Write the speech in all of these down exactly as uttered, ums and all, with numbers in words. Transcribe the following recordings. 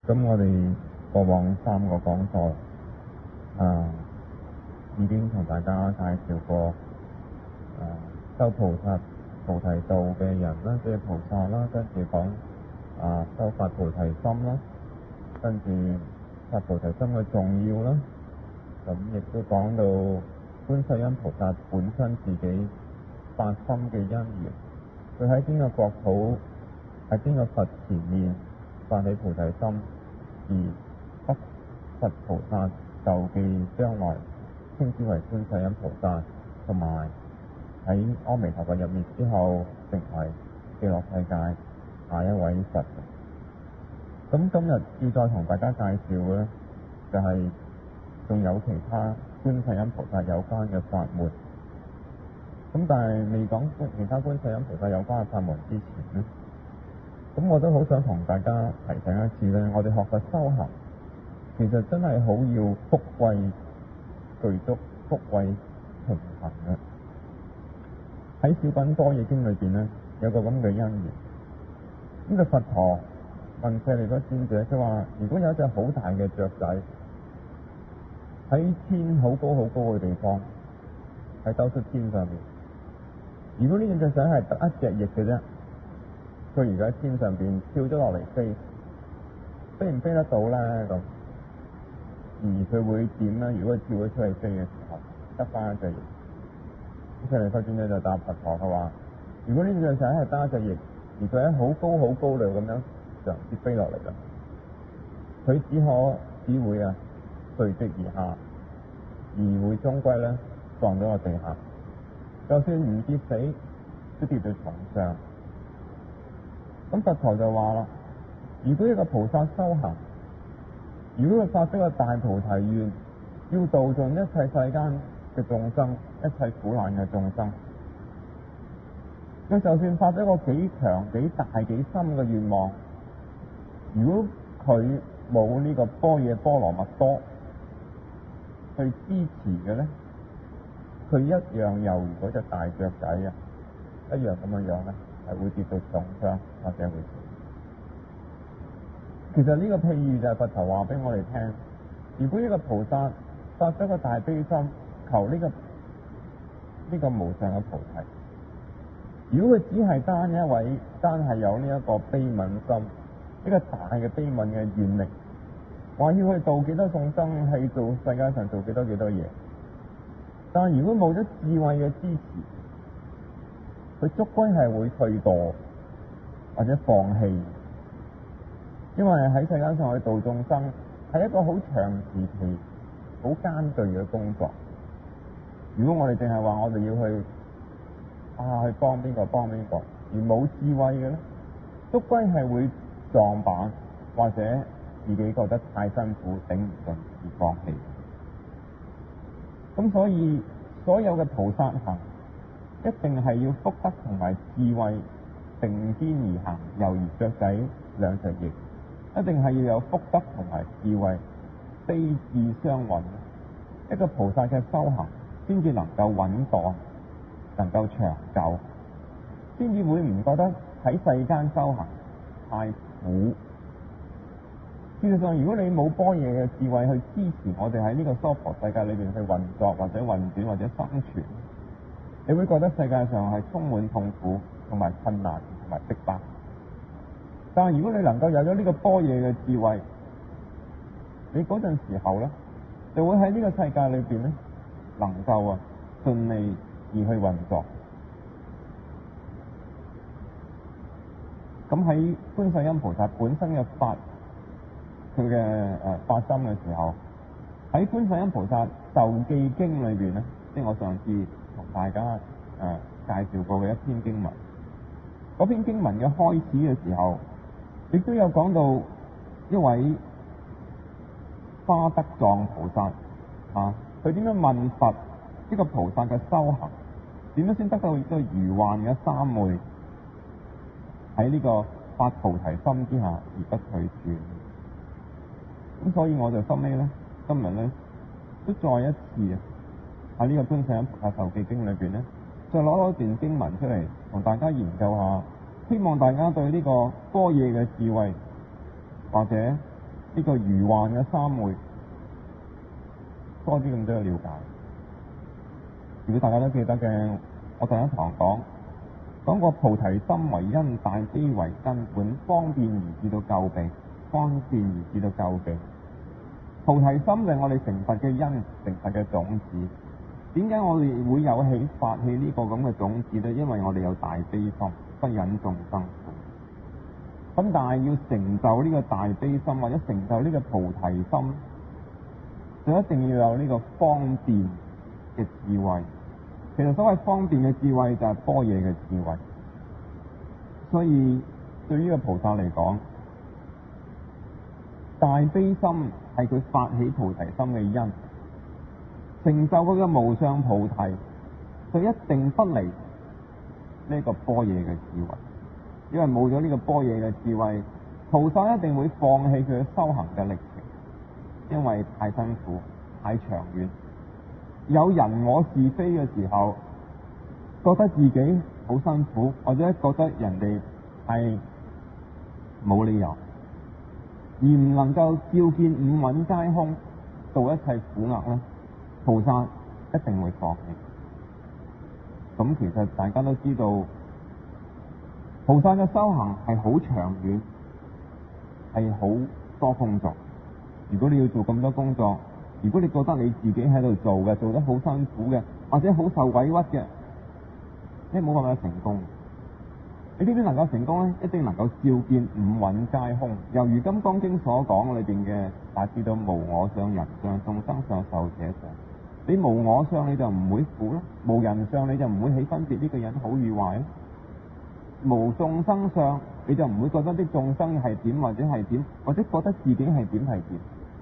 咁我哋過往三個講座啊，已經同大家介紹過啊，修菩薩菩提道嘅人啦，即係菩薩啦，跟住講啊修發菩提心啦，跟住發菩提心嘅重要啦，咁亦都講到觀世音菩薩本身自己發心嘅因緣，佢喺邊個國土，喺邊個佛前面發起菩提心，而得佛菩薩就記將來稱之為觀世音菩薩，同埋喺阿彌陀佛入滅之後成為極樂世界下一位佛。咁今日要再同大家介紹嘅咧，就係、是、仲有其他觀世音菩薩有關嘅法門。咁但係未講其他觀世音菩薩有關嘅法門之前咧，咁我都好想同大家提醒一次咧，我哋學佛修行其實真係好要福慧具足、福慧平衡嘅。喺小品般若經裏邊咧，有個咁嘅因緣。呢、這個佛陀問舍利弗尊者，佢話：如果有一隻好大嘅雀仔喺天好高好高嘅地方，喺兜率天上面，如果呢隻雀仔係得一隻翼嘅啫，佢而家喺天上邊跳咗落嚟飛，飛唔飛得到咧？咁而佢會點咧？如果佢跳咗出去飛嘅時候，得翻一隻翼。舍利弗尊者就答佛陀，佢話：如果呢隻雀仔係得一隻翼，而佢喺好高好高度咁樣上跌飛落嚟啦，佢只可只會啊垂直而下，而會終歸咧撞咗個地下。就算唔跌死，都跌到床上。咁佛陀就話啦：如果一個菩薩修行，如果佢發咗個大菩提願，要度盡一切世間嘅眾生，一切苦難嘅眾生，佢就算發咗個幾強、幾大、幾深嘅願望，如果佢冇呢個般若波羅蜜多去支持嘅咧，佢一樣猶如嗰隻大雀仔啊，一樣咁嘅樣咧，係會跌到重傷或者會死。其實呢個譬喻就係佛陀話俾我哋聽，如果一個菩薩發咗個大悲心，求呢、這個呢、這個無上嘅菩提，如果佢只係單一位，單係有呢一個悲憫心，呢個大嘅悲憫嘅願力，話要去度幾多眾生，去做世界上做幾多幾多嘢，但係如果冇咗智慧嘅支持，佢終歸係會退墮或者放棄。因為喺世界上去度眾生係一個好長時期、好艱巨嘅工作。如果我哋淨係話我哋要去啊去幫邊個幫邊個，而冇智慧嘅咧，終歸係會撞板，或者自己覺得太辛苦頂唔順而放棄。咁所以所有嘅菩薩行一定係要福德同埋智慧並肩而行，猶如雀仔兩隻翼，一定係要有福德同埋智慧悲智相允。一個菩薩嘅修行先至能夠穩當，能夠長久，先至會唔覺得喺世間修行太苦。事實上，如果你冇般若嘅智慧去支持我哋喺呢個娑婆世界裏邊去運作或者運轉或者生存，你會覺得世界上係充滿痛苦同埋困難同埋逼迫。但係如果你能夠有咗呢個般若嘅智慧，你嗰陣時候咧，就會喺呢個世界裏邊咧，能夠啊順利而去運作。咁喺觀世音菩薩本身嘅法，佢嘅誒發心嘅時候，喺觀世音菩薩受記經裏邊咧，即係我上次同大家誒、呃、介紹過嘅一篇經文。嗰篇經文嘅開始嘅時候，亦都有講到一位花德藏菩薩啊，佢點樣問佛呢個菩薩嘅修行，點樣先得到呢個如幻嘅三昧，喺呢個發菩提心之下而不退轉。咁所以我就心尾咧，今日咧都再一次啊喺呢個觀世音菩薩受記經裏邊咧，再攞咗一段經文出嚟同大家研究下，希望大家對呢個般若嘅智慧或者呢個如幻嘅三昧多啲咁多嘅了解。如果大家都記得嘅，我第一堂講講過菩提心為因，大悲為根本，方便而至到救避，方便而至到救避。菩提心就係我哋成佛嘅因，成佛嘅種子。點解我哋會有起發起呢個咁嘅種子呢？因為我哋有大悲心，不忍眾生苦。咁但係要成就呢個大悲心，或者成就呢個菩提心，就一定要有呢個方便嘅智慧。其實所謂方便嘅智慧就係般若嘅智慧。所以對於呢個菩薩嚟講，大悲心係佢發起菩提心嘅因，成就佢嘅無上菩提，就一定不離呢個般若嘅智慧。因為冇咗呢個般若嘅智慧，菩薩一定會放棄佢嘅修行嘅歷程，因為太辛苦、太長遠。有人我是非嘅時候，覺得自己好辛苦，或者覺得人哋係冇理由，而唔能夠照見五蘊皆空，度一切苦厄咧，菩薩一定會放棄。咁其實大家都知道，菩薩嘅修行係好長遠，係好多工作。如果你要做咁多工作，如果你覺得你自己喺度做嘅，做得好辛苦嘅，或者好受委屈嘅，你冇辦法成功。你點樣能夠成功呢？一定能夠照見五蘊皆空。猶如《金剛經》所講裏邊嘅，大致到無我相、人相、眾生相、壽者相。你無我相，你就唔會苦咯；無人相，你就唔會起分別呢個人好與壞咯；無眾生相，你就唔會覺得啲眾生係點或者係點，或者覺得自己係點係點。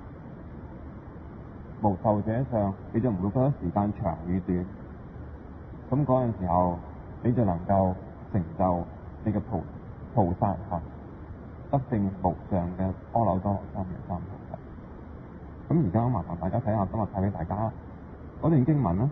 無壽者相，你就唔會覺得時間長與短。咁嗰陣時候，你就能夠成就你嘅菩菩薩行，得證無上嘅阿耨多羅三藐三菩提。咁而家麻煩大家睇下，今日睇俾大家嗰段經文啦。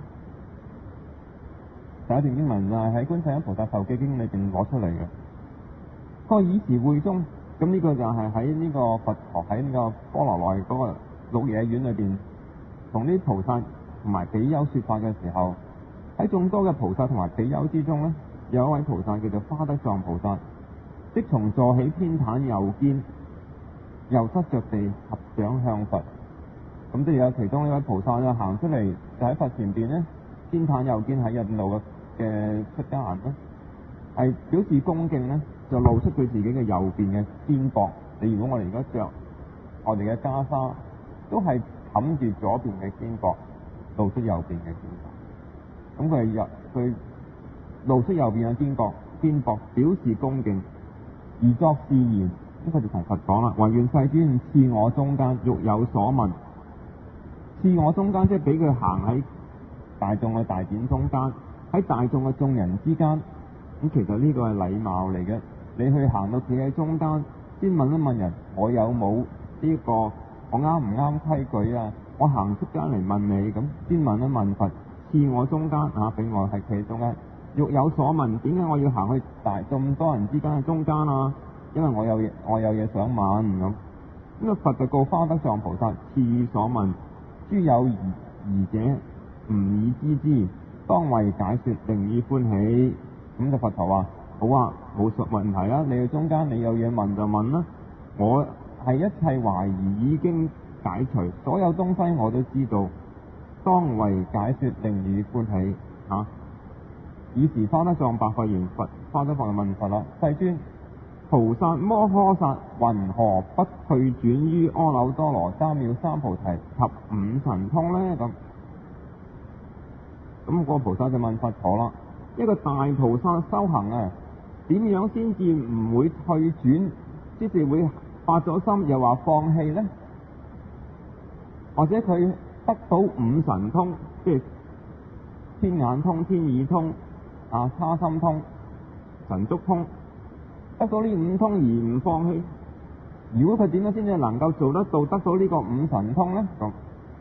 第一段經文就係喺《觀世音菩薩授記經》裏邊攞出嚟嘅。嗰個以時會中，咁呢個就係喺呢個佛陀喺呢個波羅奈嗰個鹿野苑裏邊，同啲菩薩同埋比丘說法嘅時候，喺眾多嘅菩薩同埋比丘之中呢，有一位菩薩叫做花德藏菩薩，即從座起偏袒右肩，右膝着地，合掌向佛。咁即係有其中一位菩薩就行出嚟，就喺佛前邊呢，偏袒右肩喺印度嘅嘅出家人呢，係表示恭敬呢，就露出佢自己嘅右邊嘅肩膊。你如果我哋而家着我哋嘅袈裟，都係冚住左邊嘅肩膊，露出右邊嘅肩膊。咁佢係入佢露出右邊嘅肩膊，肩膊表示恭敬，而作是言。咁佢就同佛講啦：唯願世尊賜我中間，欲有所問。賜我中間，即係俾佢行喺大眾嘅大典中間，喺大眾嘅眾人之間。咁其實呢個係禮貌嚟嘅。你去行到企喺中間，先問一問人：我有冇呢、這個？我啱唔啱規矩啊？我行出街嚟問你，咁先問一問佛，賜我中間啊，俾我係企喺中間。欲有所問，點解我要行去大咁多人之間嘅中間啊？因為我有嘢，我有嘢想問咁。咁啊，佛就告花德藏菩薩：賜所問，諸有疑疑者，吾已知之，當為解說，令以歡喜。咁就佛陀話：好啊，冇實問題啦，你去中間，你有嘢問就問啦。我係一切懷疑已經解除，所有東西我都知道，當為解說，令以歡喜。吓、啊，以時花德藏白佛言：佛，花德藏就問佛啦：世尊，菩薩摩訶薩云何不退轉於阿耨多羅三藐三菩提及五神通呢？咁咁、那個菩薩就問佛陀啦：一個大菩薩修行啊，點樣先至唔會退轉，即是會發咗心又話放棄呢？或者佢得到五神通，即係天眼通、天耳通、啊他心通、神足通，得到呢五通而唔放棄，如果佢點樣先至能夠做得到得到呢個五神通呢？咁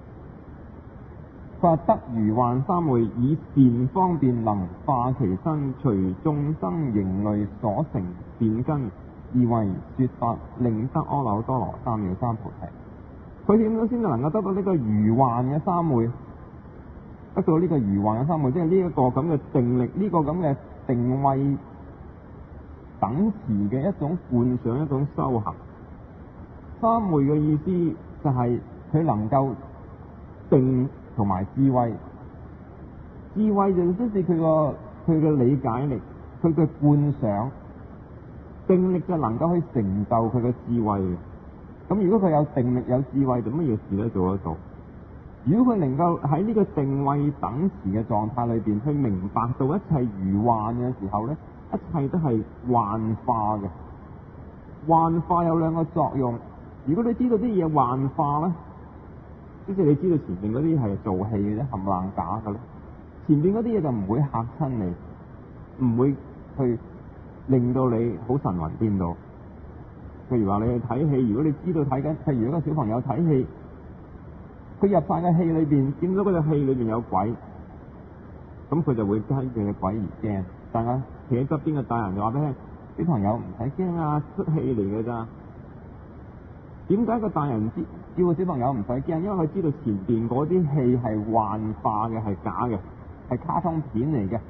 佢話得如幻三昧，以善方便能化其身，隨眾生形類所成善根， 智慧說法，令得阿耨多羅三藐三菩提。佢點樣先能夠得到呢個如幻嘅三昧？得到呢個如幻嘅三昧，即係呢一個咁嘅定力，呢、這個咁嘅定位等持嘅一種觀想，一種修行。三昧嘅意思就係佢能夠定同埋智慧。智慧就即係佢個佢嘅理解力，佢嘅觀想。定力就能夠去成就佢嘅智慧。咁如果佢有定力有智慧，就乜嘢事都做得到。如果佢能夠喺呢個定位等持嘅狀態裏邊去明白到一切如幻嘅時候咧，一切都係幻化嘅。幻化有兩個作用。如果你知道啲嘢幻化咧，即係你知道前面嗰啲係做戲嘅啫，冚唪唥假嘅咧，前面嗰啲嘢就唔會嚇親你，唔會去令到你好神魂顛倒。譬如話你去睇戲，如果你知道睇緊，譬如一個小朋友睇戲，佢入晒嘅戲裏邊，見到嗰隻戲裏邊有鬼，咁佢就會驚住隻鬼而驚。但係企喺側邊嘅大人就話俾佢聽，小朋友唔使驚啊，出戲嚟嘅咋。點解個大人知叫個小朋友唔使驚？因為佢知道前邊嗰啲戲係幻化嘅，係假嘅，係卡通片嚟嘅。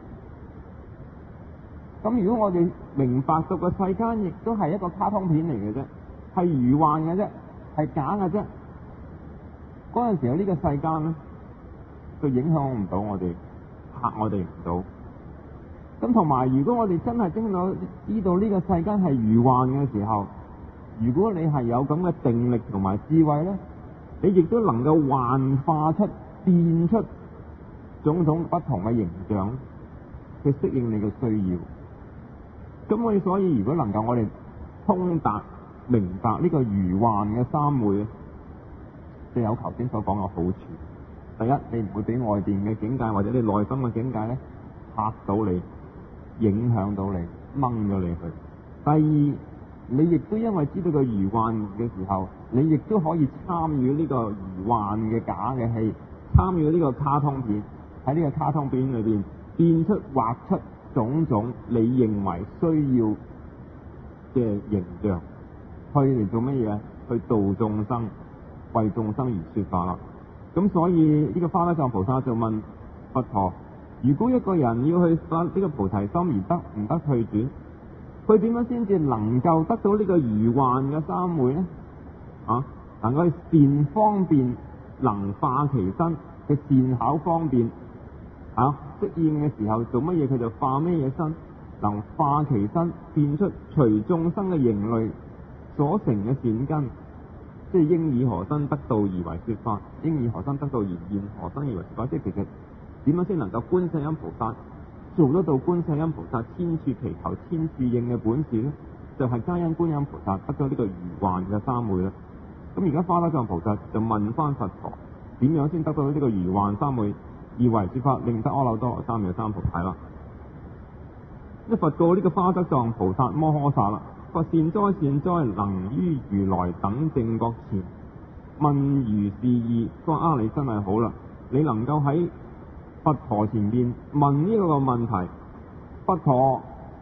咁如果我哋明白到個世間亦都係一個卡通片嚟嘅啫，係如幻嘅啫，係假嘅啫，嗰陣時候呢個世間咧，就影響唔到我哋，嚇我哋唔到。咁同埋，如果我哋真係聽到知道呢個世間係如幻嘅時候，如果你係有咁嘅定力同埋智慧咧，你亦都能夠幻化出、變出種種不同嘅形象，去適應你嘅需要。咁我哋所以，如果能夠我哋通達明白呢個如幻嘅三昧，就有頭先所講嘅好處。第一，你唔會俾外邊嘅境界或者你內心嘅境界咧嚇到你，影響到你，掹咗你去。第二，你亦都因為知道個如幻嘅時候，你亦都可以參與呢個如幻嘅假嘅戲，參與呢個卡通片，喺呢個卡通片裏邊變出畫出種種你認為需要嘅形象，去嚟做乜嘢？去度眾生，為眾生而說法啦。咁所以呢個花德藏菩薩就問佛陀：如果一個人要去發呢個菩提心而得唔得退轉，佢點樣先至能夠得到呢個如幻嘅三昧呢？啊，能夠善方便能化其身嘅善巧方便。啊！適應嘅時候做乜嘢佢就化咩嘢身，能化其身，變出隨眾生嘅形類所成嘅善根，即係應以何身得道而為說法，應以何身得道而現何身而為說法。即係其實點樣先能夠觀世音菩薩做得到觀世音菩薩千處祈求千處應嘅本事呢？就係、是、皆因觀音菩薩得咗呢個如幻嘅三昧啦。咁而家花德藏菩薩就問翻佛陀：點樣先得到呢個如幻三昧？而為說法，令得阿耨多羅三藐三菩提啦。一佛告呢個花德藏菩薩摩訶薩啦：佛善哉善哉，能於如來等正覺前問如是義。佢話啊，你真係好啦，你能夠喺佛陀前邊問呢個問題，佛陀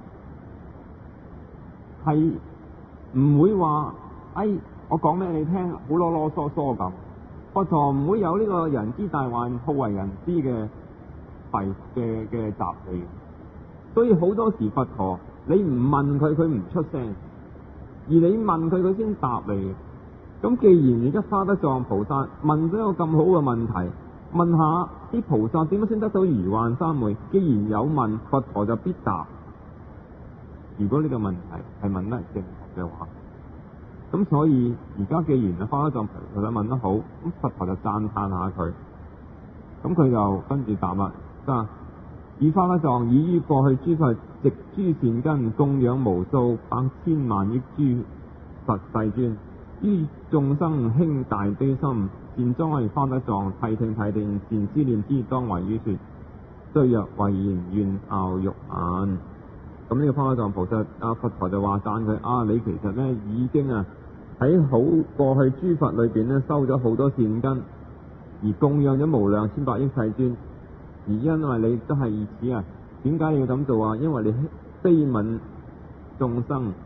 係唔會話哎，我講俾你聽，好囉囉嗦嗦咁。佛陀唔會有呢個人之大患，好為人知嘅弊嘅嘅習氣，所以好多時佛陀你唔問佢，佢唔出聲，而你問佢，佢先答你。咁既然而家花德藏菩薩問咗一個咁好嘅問題，問下啲菩薩點樣先得到如幻三昧？既然有問，佛陀就必答。如果呢個問題係問得正確嘅話。咁所以而家既然啊花德藏菩薩問得好，咁佛陀就讚歎下佢，咁佢就跟住答啦，啊！以花德藏已於過去諸佛植諸善根，供養無數百千萬億諸佛世尊，於眾生興大悲心，善哉花德藏，諦聽諦聽，善思念之，當為於說。雖若為言，願樂欲顏。咁呢個花德藏菩薩啊，佛陀就話讚佢啊，你其實咧已經啊喺好過去諸佛裏邊咧收咗好多善根，而供養咗無量千百億世尊。而因為你都係如此啊，點解你要咁做啊？因為你悲憫眾生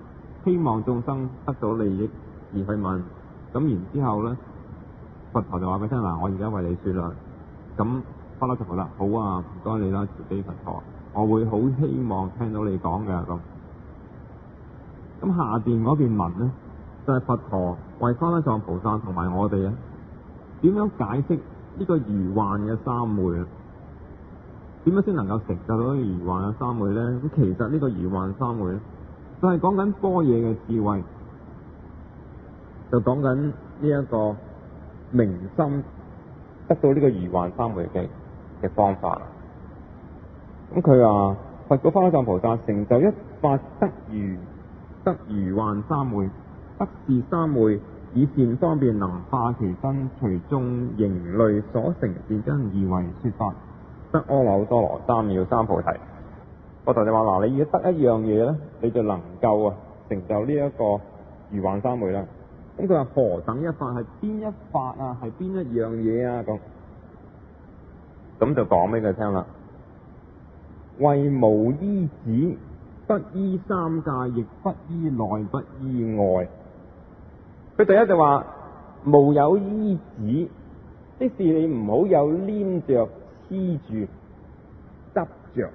希望眾生得到利益而去問。咁然之後咧，佛陀就話俾佢聽嗱，我而家為你説啦。咁不嬲就覺得好啊，唔該你啦，慈悲佛陀，我會好希望聽到你講嘅咁。咁下邊嗰邊文咧，就係、是、佛陀為花德藏菩薩同埋我哋咧，點樣解釋呢個如幻嘅三昧啊？點樣先能夠成就到呢個如幻嘅三昧咧？咁其實呢個如幻三昧咧，就係講緊般若嘅智慧，就講緊呢一個明心得到呢個如幻三昧嘅嘅方法。咁佢話佛果花德藏菩薩成就一法得如得如幻三昧，得是三昧以善方便能化其身，隨眾形類所成善根而為說法，得阿耨多羅三藐三菩提。佛陀就話嗱，你要得一樣嘢咧，你就能夠啊成就呢一個如幻三昧啦。咁佢話何等一法，係邊一法啊？係邊一樣嘢啊？咁咁就講俾佢聽啦。為無依止，不依三界，亦不依內，不依外。佢第一就話無有依止，即是你唔好有黏着、黐住、執着。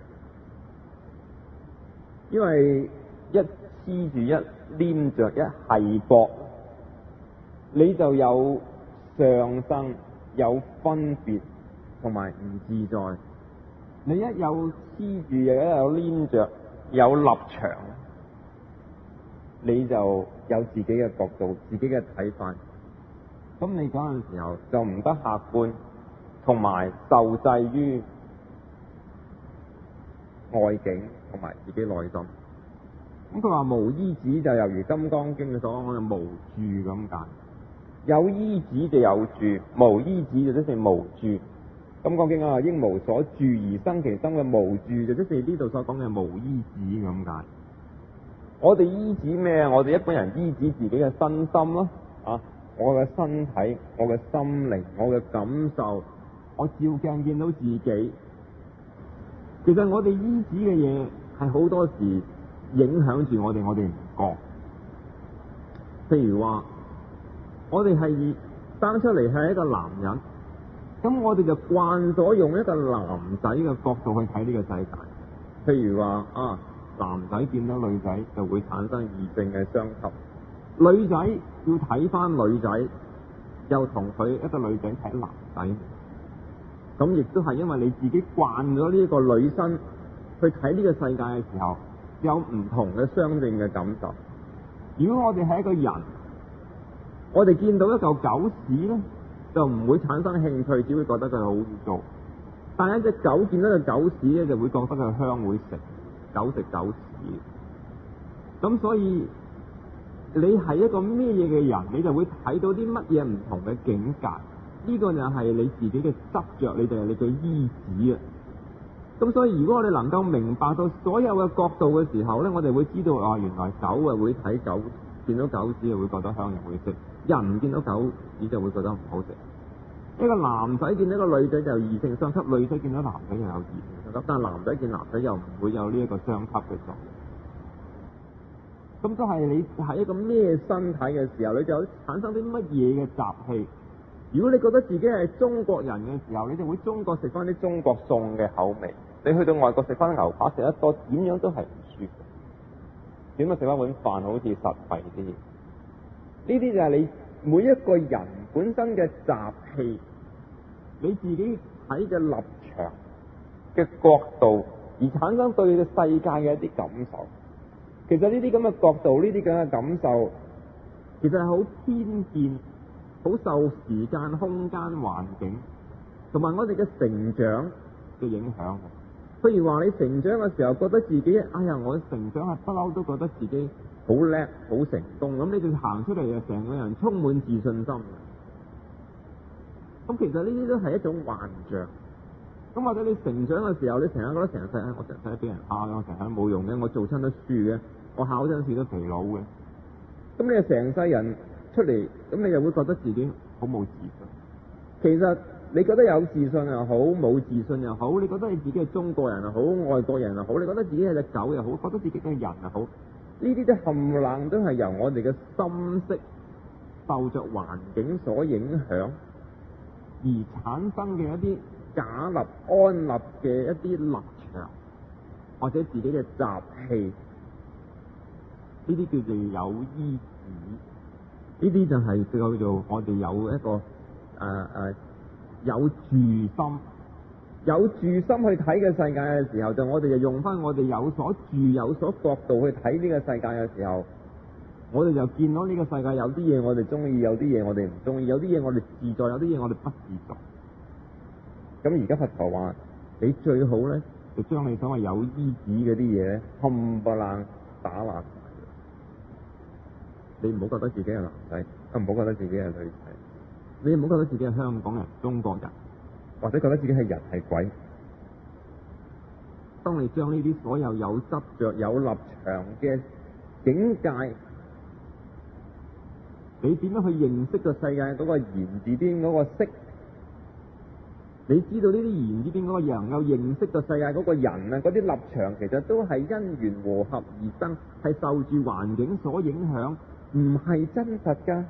因為一黐住、一黏着、一繫縛，你就有上生、有分別同埋唔自在。你一有黐住，又一有黏着，有立場，你就有自己嘅角度、自己嘅睇法。咁你嗰陣時候就唔得客觀，同埋受制於外境同埋自己內心。咁佢話無依止就猶如《金剛經》所講嘅無住咁解。有依止就有住，無依止就即是無住。《金剛經》啊，應無所住而生其心嘅無住，就即是呢度所講嘅無依止咁解。我哋依止咩啊？我哋一般人依止自己嘅身心咯，啊，我嘅身體、我嘅心靈、我嘅感受，我照鏡見到自己。其實我哋依止嘅嘢係好多時影響住我哋，我哋唔覺。譬如話，我哋係生出嚟係一個男人。咁我哋就慣咗用一個男仔嘅角度去睇呢個世界。譬如話啊，男仔見到女仔就會產生異性嘅相吸，女仔要睇翻女仔，又同佢一個女仔睇男仔。咁亦都係因為你自己慣咗呢一個女生去睇呢個世界嘅時候，有唔同嘅相應嘅感受。如果我哋係一個人，我哋見到一嚿狗屎咧，就唔會產生興趣，只會覺得佢好污糟。但係一隻狗見到隻狗屎咧，就會覺得佢香，會食。狗食狗屎。咁所以你係一個咩嘢嘅人，你就會睇到啲乜嘢唔同嘅境界。呢、這個就係你自己嘅執着，你就係你嘅依止啊。咁所以如果我哋能夠明白到所有嘅角度嘅時候咧，我哋會知道啊，原來狗啊會睇狗，見到狗屎就會覺得香，又會食。人見到狗屎就會覺得唔好食。一個男仔見到一個女仔就異性相吸，女仔見到男仔就有異性相吸，但係男仔見男仔又唔會有呢一個相吸嘅作用。咁都係你係一個咩身體嘅時候，你就產生啲乜嘢嘅習氣。如果你覺得自己係中國人嘅時候，你就會中國食翻啲中國餸嘅口味。你去到外國食翻牛扒食得多，點樣都係唔舒服。點樣食翻碗飯好似實惠啲？呢啲就係你每一個人本身嘅習氣，你自己睇嘅立場嘅角度，而產生對呢個世界嘅一啲感受。其實呢啲咁嘅角度，呢啲咁嘅感受，其實係好偏見，好受時間、空間、環境同埋我哋嘅成長嘅影響。譬如話你成長嘅時候，覺得自己哎呀，我成長係不嬲都覺得自己好叻、好成功，咁你就行出嚟就成個人充滿自信心。咁其實呢啲都係一種幻象。咁或者你成長嘅時候，你成日覺得成世啊，我成世都俾人蝦嘅，我成日都冇用嘅，我做親都輸嘅，我考親試都肥佬嘅。咁你成世人出嚟，咁你又會覺得自己好冇自信。其實你覺得有自信又好，冇自信又好，你覺得你自己係中國人又好，外國人又好，你覺得自己係隻狗又好，覺得自己係人又好， 呢啲都冚唪唥都係由我哋嘅心識受着環境所影響而產生嘅一啲假立安立嘅一啲立場，或者自己嘅習氣，呢啲叫做有依止。呢啲就係叫做我哋有一個誒誒、呃呃、有住心。有住心去睇嘅世界嘅時候，就我哋就用翻我哋有所住、有所角度去睇呢個世界嘅時候，我哋就見到呢個世界有啲嘢我哋中意，有啲嘢我哋唔中意，有啲嘢我哋自在，有啲嘢我哋不自在。咁而家佛陀話，你最好咧就將你所謂有依止嗰啲嘢咧冚唪唥打爛。你唔好覺得自己係男仔，唔好覺得自己係女仔，你唔好覺得自己係香港人、中國人，或者覺得自己係人係鬼。當你將呢啲所有有執着、有立場嘅境界，你點樣去認識個世界嗰個言字邊嗰個識？你知道呢啲言字邊嗰個人能夠認識個世界嗰個人啊，嗰啲立場其實都係因緣和合而生，係受住環境所影響，唔係真實㗎。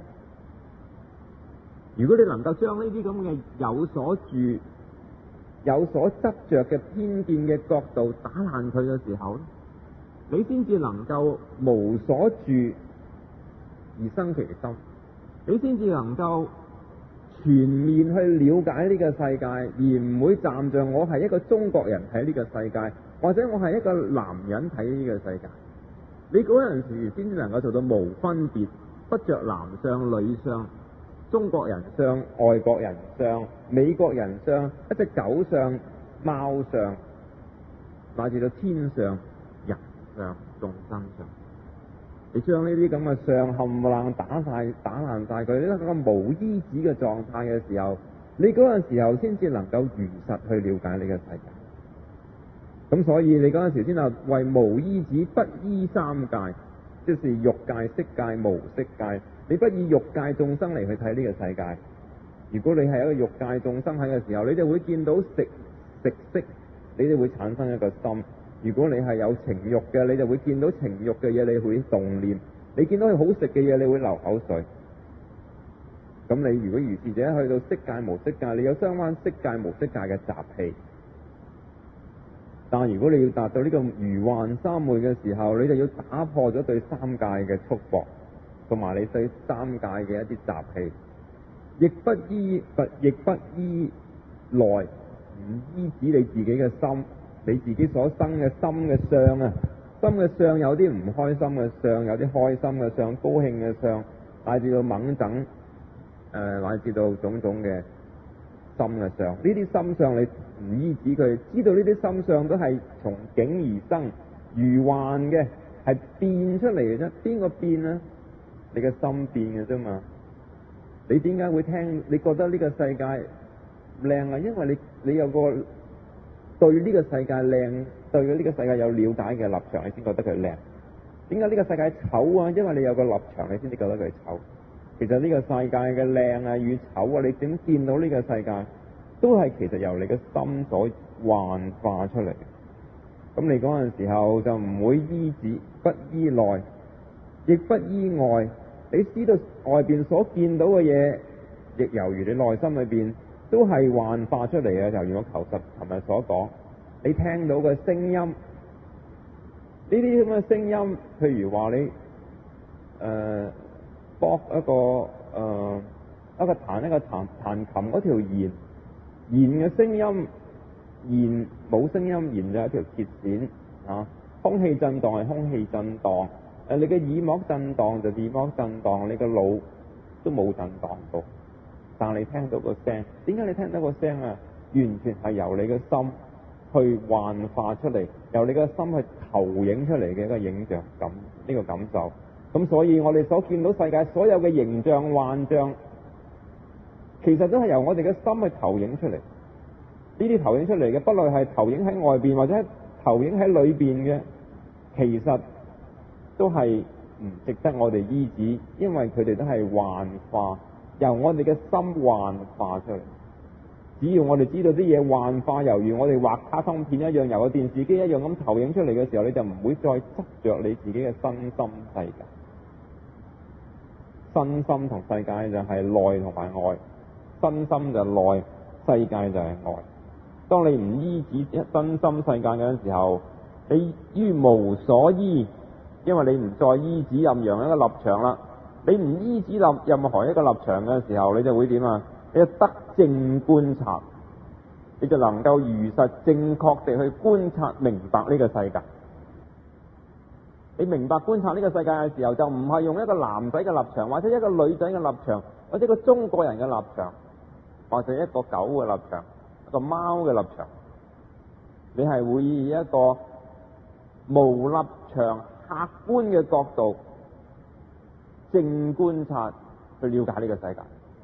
如果你能夠將呢啲咁嘅有所住、有所執着嘅偏見嘅角度打爛佢嘅時候，你先至能夠無所住而生其心，你先至能夠全面去了解呢個世界，而唔會站在我係一個中國人睇呢個世界，或者我係一個男人睇呢個世界。你嗰陣時先至能夠做到無分別，不着男相女相，中國人相、外國人相、美國人相、一隻狗相、貓相，乃至到天上、人上、眾生上，你將呢啲咁嘅相冚唪唥打晒、打爛晒佢，呢個無依止嘅狀態嘅時候，你嗰陣時候先至能夠如實去了解呢個世界。咁所以你嗰陣時先係為無依止，不依三界，即是欲界、色界、無色界。你不以欲界眾生嚟去睇呢個世界。如果你係一個欲界眾生喺嘅時候，你就會見到食食色，你就會產生一個心。如果你係有情欲嘅，你就會見到情欲嘅嘢，你會動念。你見到佢好食嘅嘢，你會流口水。咁你如果如是者去到色界、無色界，你有相關色界、無色界嘅習氣。但如果你要達到呢個如幻三昧嘅時候，你就要打破咗對三界嘅束縛，同埋你對三界嘅一啲習氣，亦不依不亦不依內，唔依止你自己嘅心，你自己所生嘅心嘅相啊，心嘅相有啲唔開心嘅相，有啲開心嘅相，高興嘅相，乃至到猛整，誒、呃、乃至到種種嘅心嘅相，呢啲心相你唔依止佢，知道呢啲心相都係從境而生，如幻嘅，係變出嚟嘅啫。邊個變啊？你嘅心變嘅啫嘛。你點解會聽？你覺得呢個世界靚啊？因為你你有個對呢個世界靚，對呢個世界有了解嘅立場，你先覺得佢靚。點解呢個世界醜啊？因為你有個立場，你先至覺得佢醜。其實呢個世界嘅靚啊與醜啊，你點見到呢個世界，都係其實由你嘅心所幻化出嚟。咁你嗰陣時候就唔會依止，不依內，亦不依外。你知道外邊所見到嘅嘢，亦猶如你內心裏邊都係幻化出嚟嘅。猶如我求實琴日所講，你聽到嘅聲音，呢啲咁嘅聲音，譬如話你誒駁、呃、一個誒、呃、一個彈一個彈彈琴嗰條弦，弦嘅聲音，弦冇聲音，弦就係一條鐵線啊。空氣震盪係空氣震盪。誒，你嘅耳膜震盪就耳膜震盪，你個腦都冇震盪到，但係你聽到個聲，點解你聽到個聲啊？完全係由你嘅心去幻化出嚟，由你嘅心去投影出嚟嘅一個影像感，呢個感受。咁所以我哋所見到世界所有嘅形象幻象，其實都係由我哋嘅心去投影出嚟。呢啲投影出嚟嘅，不論係投影喺外邊或者投影喺裏邊嘅，其實都係唔值得我哋依止，因為佢哋都係幻化，由我哋嘅心幻化出嚟。 只要我哋知道啲嘢幻化，猶如我哋畫卡通片一樣，由個電視機一樣咁投影出嚟嘅時候，你就唔會再執着你自己嘅身心世界。身心同世界就係內同埋外，身心就內，世界就係外。當你唔依止身心世界嘅時候，你於無所依，因為你唔再依止任何一個立場啦。你唔依止立任何一個立場嘅時候，你就會點啊？你就得正觀察，你就能夠如實正確地去觀察明白呢個世界。你明白觀察呢個世界嘅時候，就唔係用一個男仔嘅立場，或者一個女仔嘅立場，或者一個中國人嘅立場，或者一個狗嘅立場，一個貓嘅立場。你係會以一個無立場客觀嘅角度正觀察去了解呢個世界。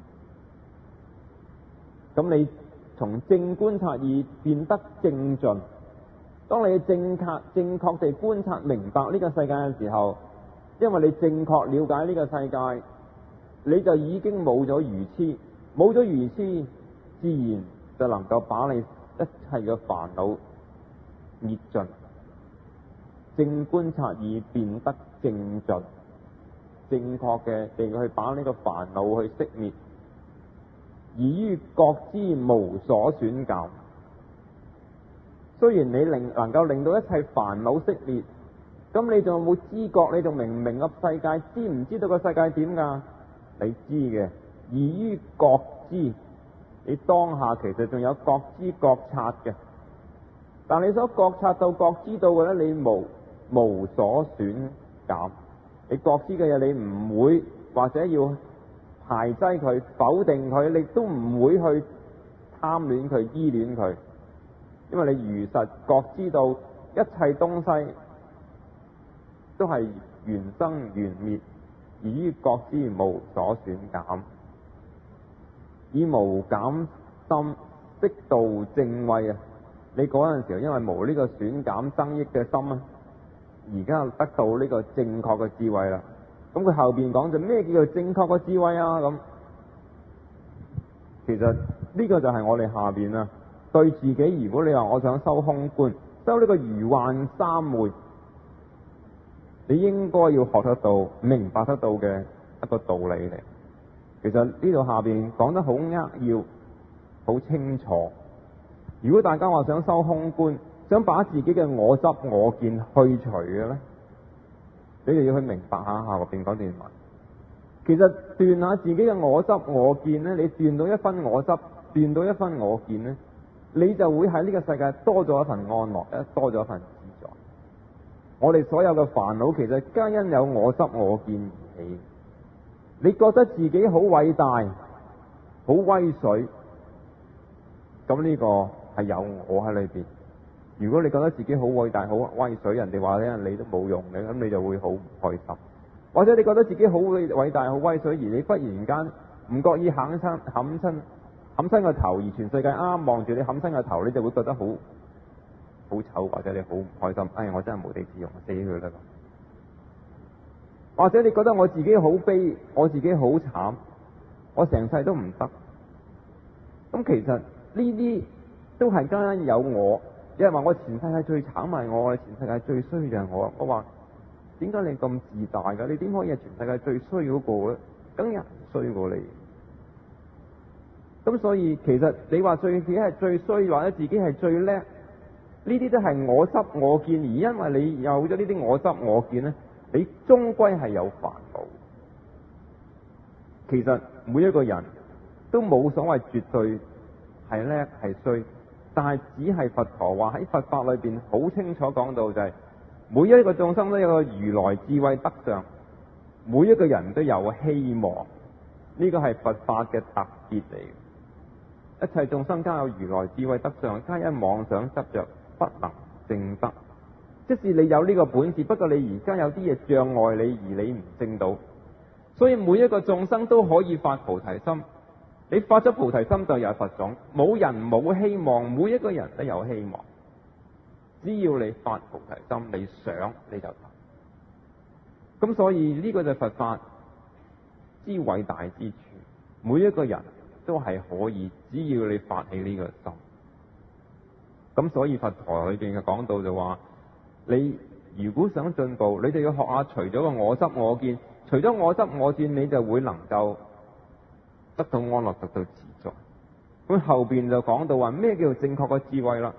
咁你從正觀察而變得正進。當你正確正確地觀察明白呢個世界嘅時候，因為你正確了解呢個世界，你就已經冇咗愚痴，冇咗愚痴，自然就能夠把你一切嘅煩惱滅盡。正觀察而變得正進，正確嘅地去把呢個煩惱去熄滅，而於覺知無所損減。雖然你令能夠令到一切煩惱熄滅，咁你仲有冇知覺？你仲明唔明個世界？知唔知道個世界點噶？你知嘅，而於覺知，你當下其實仲有覺知覺察嘅，但你所覺察到覺知到嘅咧，你無無所損減。你覺知嘅嘢，你唔會或者要排擠佢、否定佢，你都唔會去貪戀佢、依戀佢。因為你如實覺知道一切東西都係緣生緣滅，而於覺知無所損減，以無減心識度正慧啊！你嗰陣時候因為無呢個損減增益嘅心啊，而家得到呢個正確嘅智慧啦。咁佢後邊講就咩叫做正確嘅智慧啊？咁其實呢個就係我哋下邊啊。對自己，如果你話我想修空觀，修呢個如幻三昧，你應該要學得到、明白得到嘅一個道理嚟。其實呢度下邊講得好扼要、好清楚。如果大家話想修空觀，想把自己嘅我執我見去除嘅呢，你就要去明白下下邊嗰段文。其實斷下自己嘅我執我見呢，你斷到一分我執，斷到一分我見呢，你就會喺呢個世界多咗一份安樂，多咗一份自在。我哋所有嘅煩惱其實皆因有我執我見而起。你覺得自己好偉大、好威水，咁呢個係有我喺裏邊。如果你覺得自己好偉大、好威水，人哋話咧你都冇用嘅，咁你就會好唔開心。或者你覺得自己好偉大、好威水，而你忽然間唔覺意冚親冚親冚親個頭，而全世界啱啱望住你冚親個頭，你就會覺得好好醜，或者你好唔開心。哎，我真係無地自容，死佢啦！或者你覺得我自己好悲，我自己好慘，我成世都唔得。咁其實呢啲都係皆因有我。有人話我前世界最慘係我，我前世界最衰就係我。我話點解你咁自大㗎？你點可以係全世界最衰嗰個咧？梗有人衰過你。咁所以其實你話最自己係最衰，或者自己係最叻，呢啲都係我執我見。而因為你有咗呢啲我執我見咧，你終歸係有煩惱。其實每一個人都冇所謂絕對係叻係衰，但係只係佛陀話喺佛法裏邊好清楚講到就係、是、每一個眾生都有個如來智慧德相，每一個人都有希望，呢、這個係佛法嘅特別嚟。一切眾生皆有如來智慧德相，皆因妄想執着不能證得。即使你有呢個本事，不過你而家有啲嘢障礙你，而你唔證到。所以每一個眾生都可以發菩提心。你發咗菩提心就有佛種，冇人冇希望，每一個人都有希望。只要你發菩提心，你想你就得。咁所以呢個就係佛法之偉大之處。每一個人都係可以，只要你發起呢個心。咁所以佛陀裏邊嘅講到就話，你如果想進步，你就要學下除咗個我執我見，除咗我執我見，你就會能夠得到安樂，得到自在。咁後邊就講到話咩叫做正確嘅智慧啦？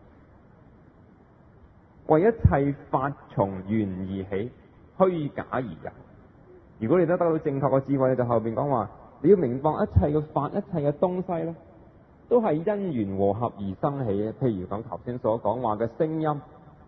為一切法從緣而起，虛假而有。如果你得得到正確嘅智慧，就後邊講話，你要明白一切嘅法，一切嘅東西咧，都係因緣和合而生起嘅。譬如講頭先所講話嘅聲音，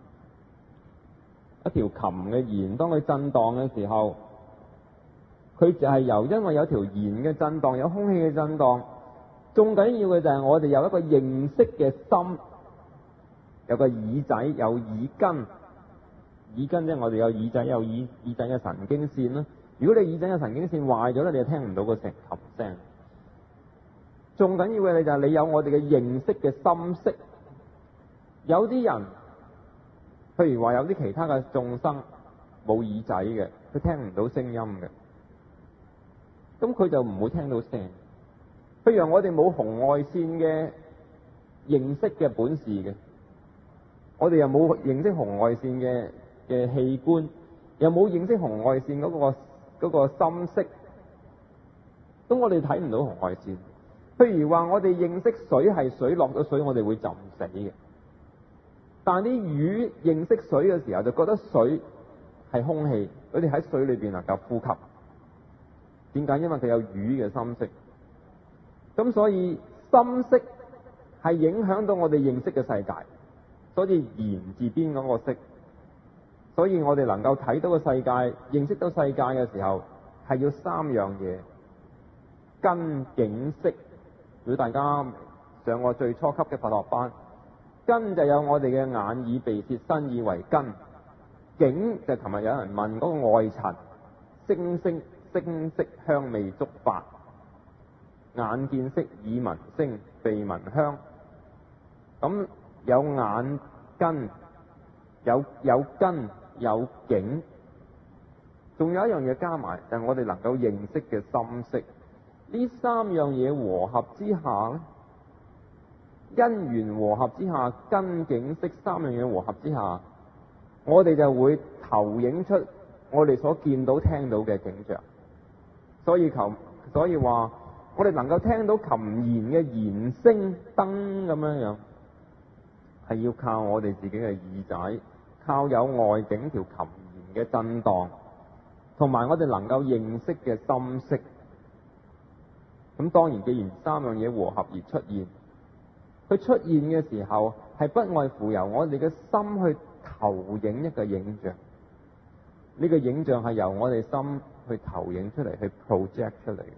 一條琴嘅弦，當佢震盪嘅時候，佢就係由因為有條弦嘅震盪，有空氣嘅震盪。仲緊要嘅就係我哋有一個認識嘅心，有個耳仔，有耳根，耳根即係我哋有耳仔，有耳耳仔嘅神經線啦。如果你耳仔嘅神經線壞咗咧，你就聽唔到個成琴聲。仲緊要嘅就係你有我哋嘅認識嘅心識。有啲人，譬如話有啲其他嘅眾生冇耳仔嘅，佢聽唔到聲音嘅，咁佢就唔會聽到聲。譬如我哋冇紅外線嘅認識嘅本事嘅，我哋又冇認識紅外線嘅嘅器官，又冇認識紅外線嗰個嗰個心識，咁我哋睇唔到紅外線。譬如話我哋認識水係水，落咗水我哋會浸死嘅，但係啲魚認識水嘅時候就覺得水係空氣，佢哋喺水裏邊能夠呼吸。點解？因為佢有魚嘅心識。咁所以心識係影響到我哋認識嘅世界，所以言字邊嗰個識，所以我哋能夠睇到個世界，認識到世界嘅時候，係要三樣嘢：根、境、識。如果大家上過最初級嘅佛學班，根就有我哋嘅眼耳鼻舌身意為根，境就琴日有人問嗰個外塵，聲聲聲色香味觸法。眼見色，耳聞聲，鼻聞香。咁有眼根，有有根，有境，仲有一樣嘢加埋，就係我哋能夠認識嘅心識。呢三樣嘢和合之下咧，因緣和合之下，根境識三樣嘢和合之下，我哋就會投影出我哋所見到聽到嘅景象。所以求，所以話。我哋能夠聽到琴弦嘅弦聲燈咁樣樣，係要靠我哋自己嘅耳仔，靠有外境條琴弦嘅震盪，同埋我哋能夠認識嘅心識。咁當然，既然三樣嘢和合而出現，佢出現嘅時候係不外乎由我哋嘅心去投影一個影像。呢個影像係由我哋心去投影出嚟，去 project 出嚟。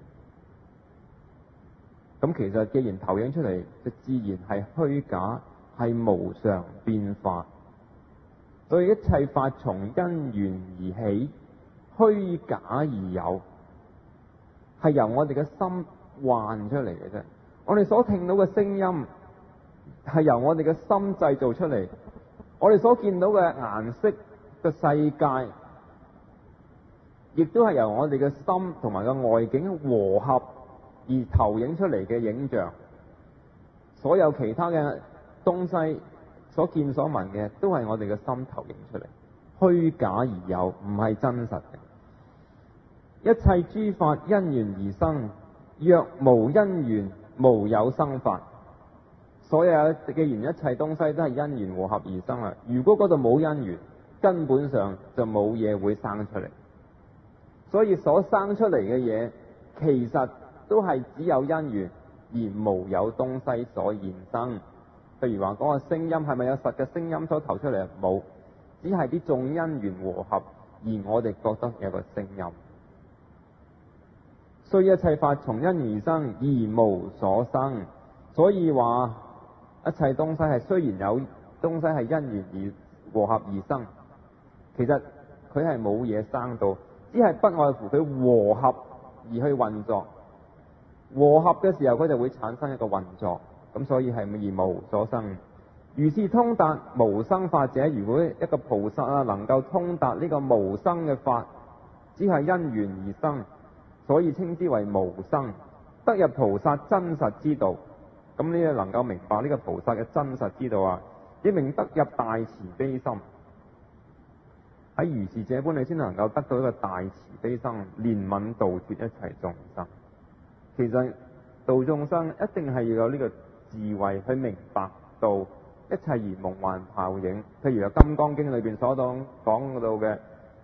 咁其實既然投影出嚟，就自然係虛假，係無常變化。所以一切法從因緣而起，虛假而有，係由我哋嘅心幻出嚟嘅啫。我哋所聽到嘅聲音係由我哋嘅心製造出嚟，我哋所見到嘅顏色嘅世界，亦都係由我哋嘅心同埋個外境和合而投影出嚟嘅影像。所有其他嘅東西所見所聞嘅，都係我哋嘅心投影出嚟，虛假而有，唔係真實嘅。一切諸法因緣而生，若無因緣，無有生法。所有既然一切東西都係因緣和合而生啦，如果嗰度冇因緣，根本上就冇嘢會生出嚟。所以所生出嚟嘅嘢，其實都係只有因緣，而無有東西所現生。譬如話嗰個聲音係咪有實嘅聲音所投出嚟？冇，只係啲眾因緣和合，而我哋覺得有個聲音。所以一切法從因而生，而無所生。所以話一切東西係雖然有東西係因緣而和合而生，其實佢係冇嘢生到，只係不外乎佢和合而去運作。和合嘅時候，佢就會產生一個運作。咁所以係而無所生。如是通達無生法者，如果一個菩薩啊能夠通達呢個無生嘅法，只係因緣而生，所以稱之為無生。 得入菩薩真實之道。咁呢個能夠明白呢個菩薩嘅真實之道啊，亦明得入大慈悲心。喺如是這般，你先能夠得到一個大慈悲心，憐憫度脫一切眾生。其實度眾生一定係要有呢個智慧去明白到一切如夢幻泡影。譬如《金剛經》裏邊所講講到嘅，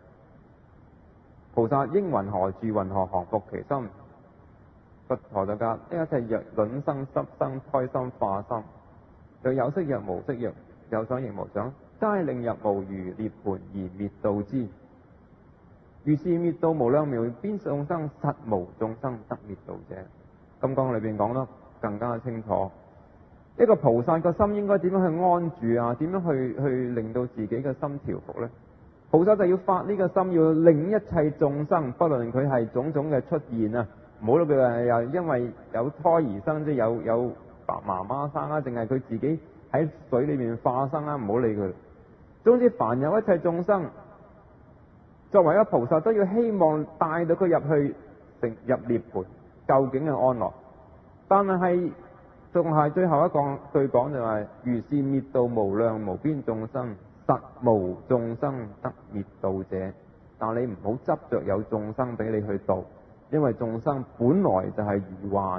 菩薩應云何住，云何降伏其心。佛陀就教一切若卵生、濕生、胎生、化生，若有色若無色，若有想亦無想，皆令入無餘涅槃而滅度之。如是滅度無量無邊眾生，實無眾生得滅度者。金剛裏邊講得更加清楚，一個菩薩個心應該點樣去安住啊？點樣去去令到自己嘅心調伏呢？菩薩就要發呢個心，要令一切眾生，不論佢係種種嘅出現啊，唔好理佢話又因為有胎而生，即係有有白媽媽生啊，定係佢自己喺水裏面化生啊，唔好理佢。總之凡有一切眾生，作為一個菩薩都要希望帶到佢入去成入涅槃究竟嘅安樂。但係仲係最後一講句講就係、是、如是滅度無量無邊眾生，實無眾生得滅度者。但你唔好執着有眾生俾你去度，因為眾生本來就係如幻。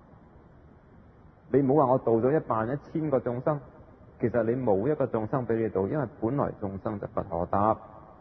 你唔好話我度咗一萬一千個眾生，其實你冇一個眾生俾你度，因為本來眾生就不可得。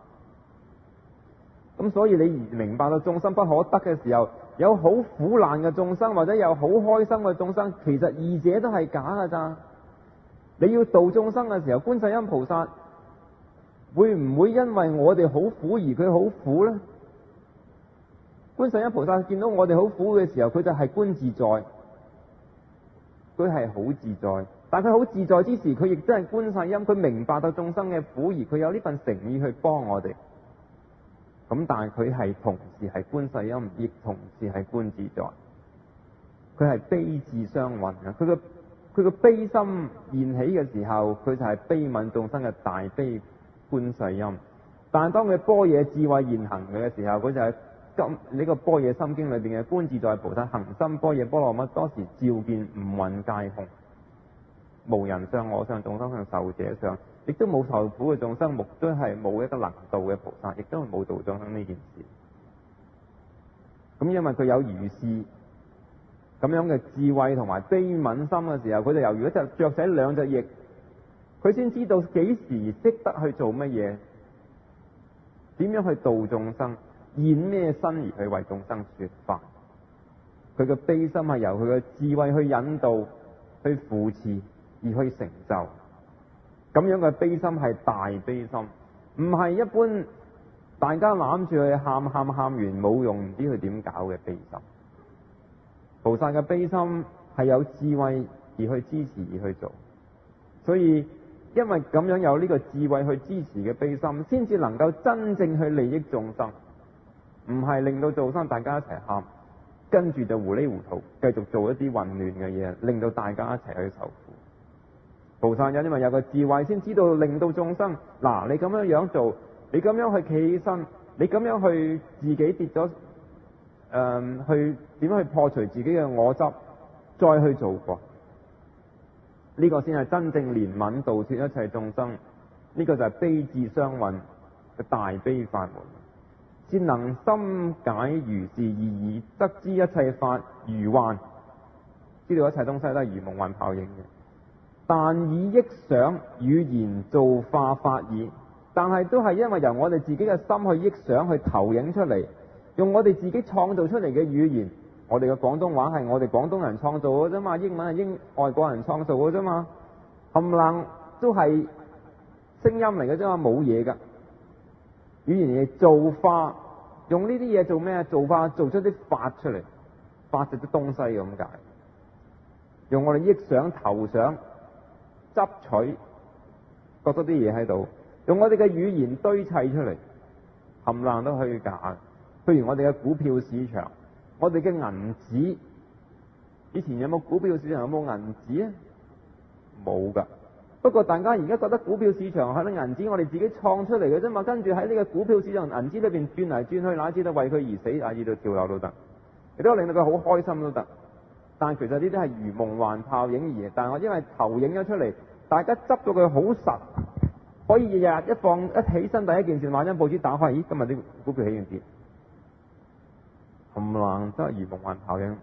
咁所以你明白到眾生不可得嘅時候，有好苦難嘅眾生或者有好開心嘅眾生，其實二者都係假㗎咋。你要度眾生嘅時候，觀世音菩薩會唔會因為我哋好苦而佢好苦呢？觀世音菩薩見到我哋好苦嘅時候，佢就係觀自在，佢係好自在。但佢好自在之時，佢亦都係觀世音，佢明白到眾生嘅苦，而佢有呢份誠意去幫我哋。咁但係佢係同時係觀世音，亦同時係觀自在。佢係悲智雙運啊！佢個佢個悲心現起嘅時候，佢就係悲憫眾生嘅大悲觀世音。但係當佢般若智慧現行嘅時候，佢就係今呢個般若心經裏邊嘅觀自在菩薩行深般若波羅蜜多時，照見五蘊皆空，無人相、我相、眾生相、壽者相。亦都冇受苦嘅眾生，目都係冇一個能度嘅菩薩，亦都係冇度眾生呢件事。咁因為佢有如是咁樣嘅智慧同埋悲憫心嘅時候，佢就由如果就着死兩隻翼，佢先知道幾時識得去做乜嘢，點樣去度眾生，現咩身而去為眾生說法。佢嘅悲心係由佢嘅智慧去引導、去扶持而去成就。咁樣嘅悲心係大悲心，唔係一般大家攬住去喊喊喊完冇用，唔知佢點搞嘅悲心。菩薩嘅悲心係有智慧而去支持而去做，所以因為咁樣有呢個智慧去支持嘅悲心，先至能夠真正去利益眾生，唔係令到眾生大家一齊喊，跟住就糊裡糊塗繼續做一啲混亂嘅嘢，令到大家一齊去受苦。菩薩有因為有個智慧，先知道令到眾生，嗱，你咁樣樣做，你咁樣去企起身，你咁樣去自己跌咗，誒、呃，去點樣去破除自己嘅我執，再去做過，呢、這個先係真正憐憫度脫一切眾生，呢、這個就係悲智雙運嘅大悲法門，先能深解如是意義，得知一切法如幻，知道一切東西都係如夢幻泡影嘅。但以憶想語言造化法耳，但係都係因為由我哋自己嘅心去憶想，去投影出嚟，用我哋自己創造出嚟嘅語言。我哋嘅廣東話係我哋廣東人創造嘅啫嘛，英文係英外國人創造嘅啫嘛，冚唪唥都係聲音嚟嘅啫嘛，冇嘢噶。語言係造化，用呢啲嘢做咩？造化做出啲法出嚟，法值啲東西咁解。用我哋憶想投想。執取覺得啲嘢喺度，用我哋嘅語言堆砌出嚟，冚唪唥都虛假。譬如我哋嘅股票市場，我哋嘅銀紙，以前有冇股票市場？有冇銀紙啊？冇噶。不過大家而家覺得股票市場係啲銀紙，我哋自己創出嚟嘅啫嘛。跟住喺呢個股票市場銀紙裏邊轉嚟轉去，乃至到為佢而死，乃至到跳樓都得，亦都令到佢好開心都得。 但其實呢啲係如夢幻泡影而，但係我因為投影咗出嚟，大家執到佢好實，可以日日一放一起身第一件事買張報紙打開，咦，今日啲股票起完跌，冚唪唥都係如夢幻泡影。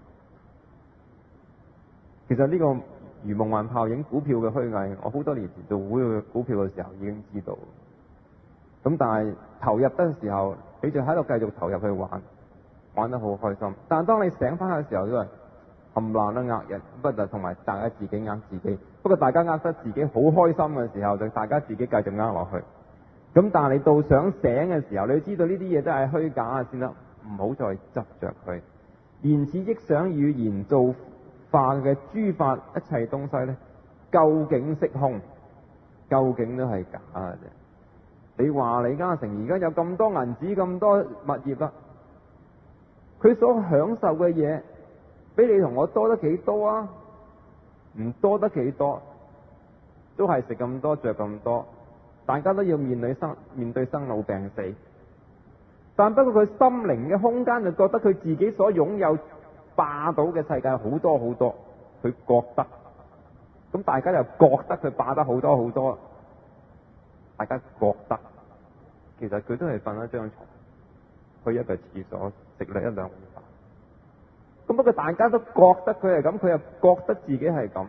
其實呢個如夢幻泡影股票嘅虛偽，我好多年前做會股票嘅時候已經知道。咁但係投入得嘅時候，你就喺度繼續投入去玩，玩得好開心。但係當你醒翻嘅時候，都係冚唪唥都呃人，不過同埋大家自己呃自己。不過大家呃得自己好開心嘅時候，就大家自己繼續呃落去。咁但係你到想醒嘅時候，你知道呢啲嘢都係虛假先得，唔好再執着佢。言辭憶想語言造化嘅諸法一切東西呢，究竟色空，究竟都係假嘅啫。你話李嘉誠而家有咁多銀紙咁多物業啦，佢所享受嘅嘢比你同我多得幾多啊？唔多得幾多，都係食咁多着咁多，大家都要面對生面對生老病死。但不過佢心靈嘅空間就覺得佢自己所擁有霸到嘅世界好多好多，佢覺得，咁大家又覺得佢霸得好多好多。大家覺得，其實佢都係瞓一張床，去一個廁所食咗一兩碗飯。咁不過大家都覺得佢係咁，佢又覺得自己係咁。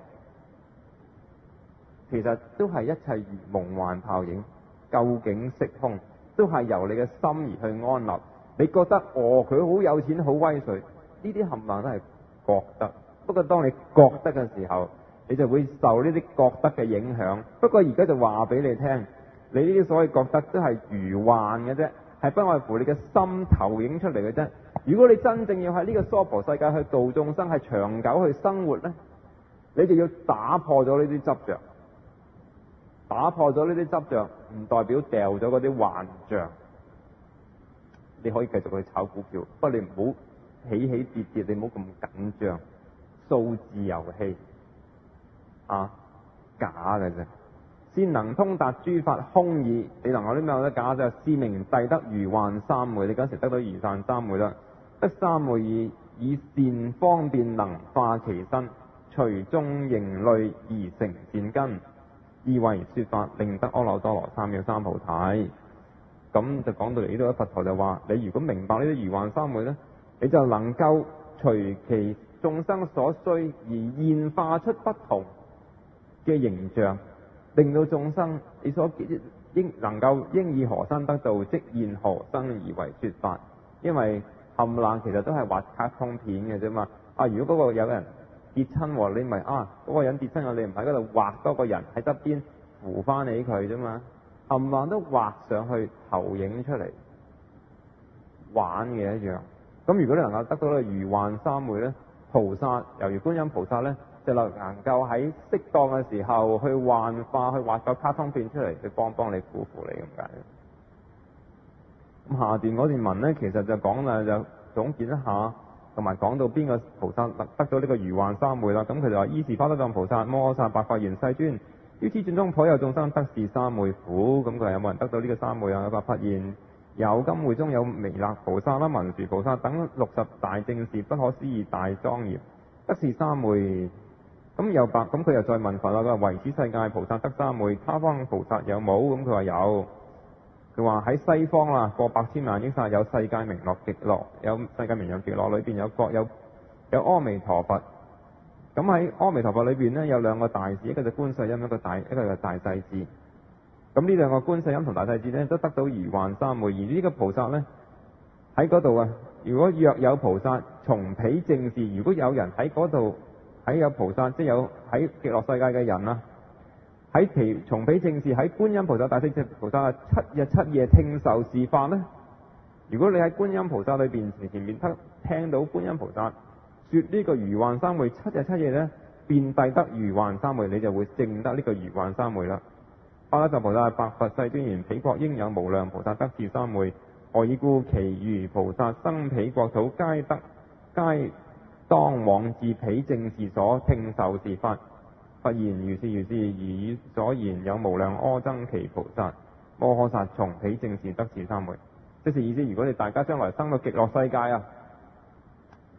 其實都係一切如夢幻泡影，究竟色空，都係由你嘅心而去安立。你覺得哦，佢好有錢好威水，呢啲冚唪唥都係覺得。不過當你覺得嘅時候，你就會受呢啲覺得嘅影響。不過而家就話俾你聽。你呢啲所謂覺得都係如幻嘅啫，係不外乎你嘅心投影出嚟嘅啫。如果你真正要喺呢個娑婆世界去度眾生，係長久去生活呢，你就要打破咗呢啲執着。打破咗呢啲執着，唔代表掉咗嗰啲幻象。你可以繼續去炒股票，不過你唔好起起跌跌，你唔好咁緊張。數字遊戲啊，假嘅啫。先能通達諸法空義，你能夠啲咩有得假就是明諦得如幻三昧，你嗰時得到如幻三昧啦，得三昧以以善方便能化其身，隨眾形類而成善根，意為說法令得阿耨多羅三藐三菩提。咁就講到嚟呢度，佛陀就話：你如果明白呢啲如幻三昧呢，你就能夠隨其眾生所需而現化出不同嘅形象。令到眾生你所應能夠應以何身得道，即現何身而為說法。因為冚唪唥其實都係畫卡通片嘅啫嘛。啊，如果嗰個有人跌親，你咪啊嗰、嗰個人跌親，你唔喺嗰度畫多個人喺側邊扶翻起佢啫嘛。冚唪唥都畫上去投影出嚟玩嘅一樣。咁如果你能夠得到咧如幻三昧咧，菩薩猶如觀音菩薩咧，就能夠喺適當嘅時候去幻化，去畫個卡通片出嚟，去幫幫你、扶扶你咁解。咁下段嗰段文呢，其實就講啦，就總結一下，同埋講到邊個菩薩得到呢個如幻三昧啦。咁佢就話：依時花多藏菩薩摩訶薩白髮言世尊，於此轉中頗有眾生得是三昧苦。咁佢話有冇人得到呢個三昧啊？有白髮言有，今會中有彌勒菩薩啦、文殊菩薩等六十大正士，不可思議大莊嚴，得是三昧。咁又白，咁佢又再問佛啦，佢話：唯此世界菩薩得三昧，他方菩薩有冇？咁佢話有。佢話喺西方啦，過百千萬億剎有世界名樂極樂，有世界名樂極樂裏邊有各有有阿彌陀佛。咁喺阿彌陀佛裏邊呢，有兩個大士，一個就觀世音，一個大一個就大勢至。咁呢兩個觀世音同大勢至呢，都得到如幻三昧。而呢個菩薩呢，喺嗰度啊，如果若有菩薩從彼正士，如果有人喺嗰度。喺有菩薩，即係有喺極樂世界嘅人啦，喺其從彼正士喺觀音菩薩、大勢至菩薩七日七夜聽受是法呢。如果你喺觀音菩薩裏邊前面聽聽到觀音菩薩說呢個如幻三昧七日七夜呢，便逮得如幻三昧，你就會證得呢個如幻三昧啦。阿拉藏菩薩白佛世尊言：彼國應有無量菩薩得是三昧，何以故？其餘菩薩生彼國土，皆得皆。當往至彼正士所聽受是法，佛言如是如是，如以所言有無量阿僧祇菩薩摩訶薩從彼正士得是三昧。即是意思，如果你大家將來生到極樂世界啊，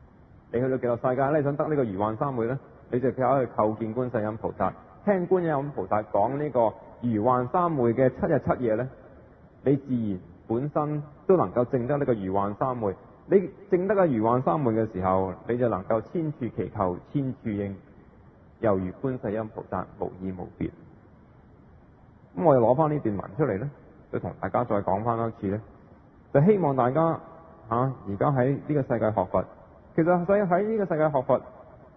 你去到極樂世界咧，你想得呢個如幻三昧咧，你就靠去構見觀世音菩薩，聽觀世音菩薩講呢個如幻三昧嘅七日七夜咧，你自然本身都能夠證得呢個如幻三昧。你證得個如幻三昧嘅時候，你就能夠千處祈求千處應，猶如觀世音菩薩無異無別。咁我哋攞翻呢段文出嚟咧，就同大家再講翻一次咧，就希望大家嚇而家喺呢個世界學佛，其實喺喺呢個世界學佛，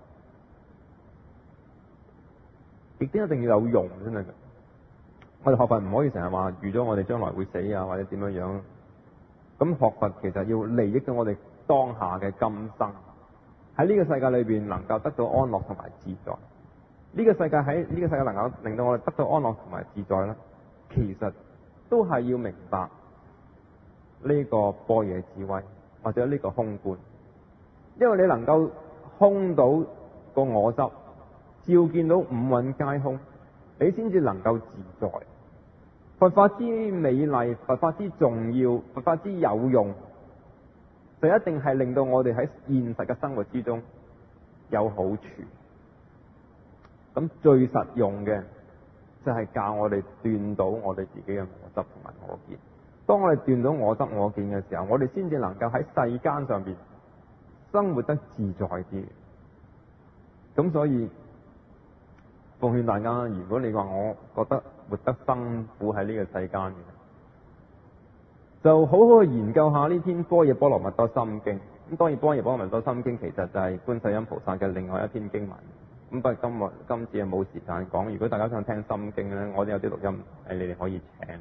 亦都一定要有用先得嘅。我哋學佛唔可以成日話預咗我哋將來會死啊，或者點樣樣。咁學佛其實要利益到我哋當下嘅今生，喺呢個世界裏邊能夠得到安樂同埋自在。呢個世界喺呢個世界能夠令到我哋得到安樂同埋自在咧，其實都係要明白呢個般若智慧或者呢個空觀，因為你能夠空到個我執，照見到五蘊皆空，你先至能夠自在。佛法之美麗，佛法之重要，佛法之有用，就一定係令到我哋喺現實嘅生活之中有好處。咁最實用嘅就係教我哋斷到我哋自己嘅我執同埋我見。當我哋斷到我執我見嘅時候，我哋先至能夠喺世間上邊生活得自在啲。咁所以奉勸大家，如果你話我覺得活得辛苦喺呢個世間嘅，就好好去研究下呢篇《般若波羅蜜多心經》。咁當然，《般若波羅蜜多心經》其實就係觀世音菩薩嘅另外一篇經文。咁不過今日今次係冇時間講。如果大家想聽心經咧，我哋有啲錄音，誒你哋可以請。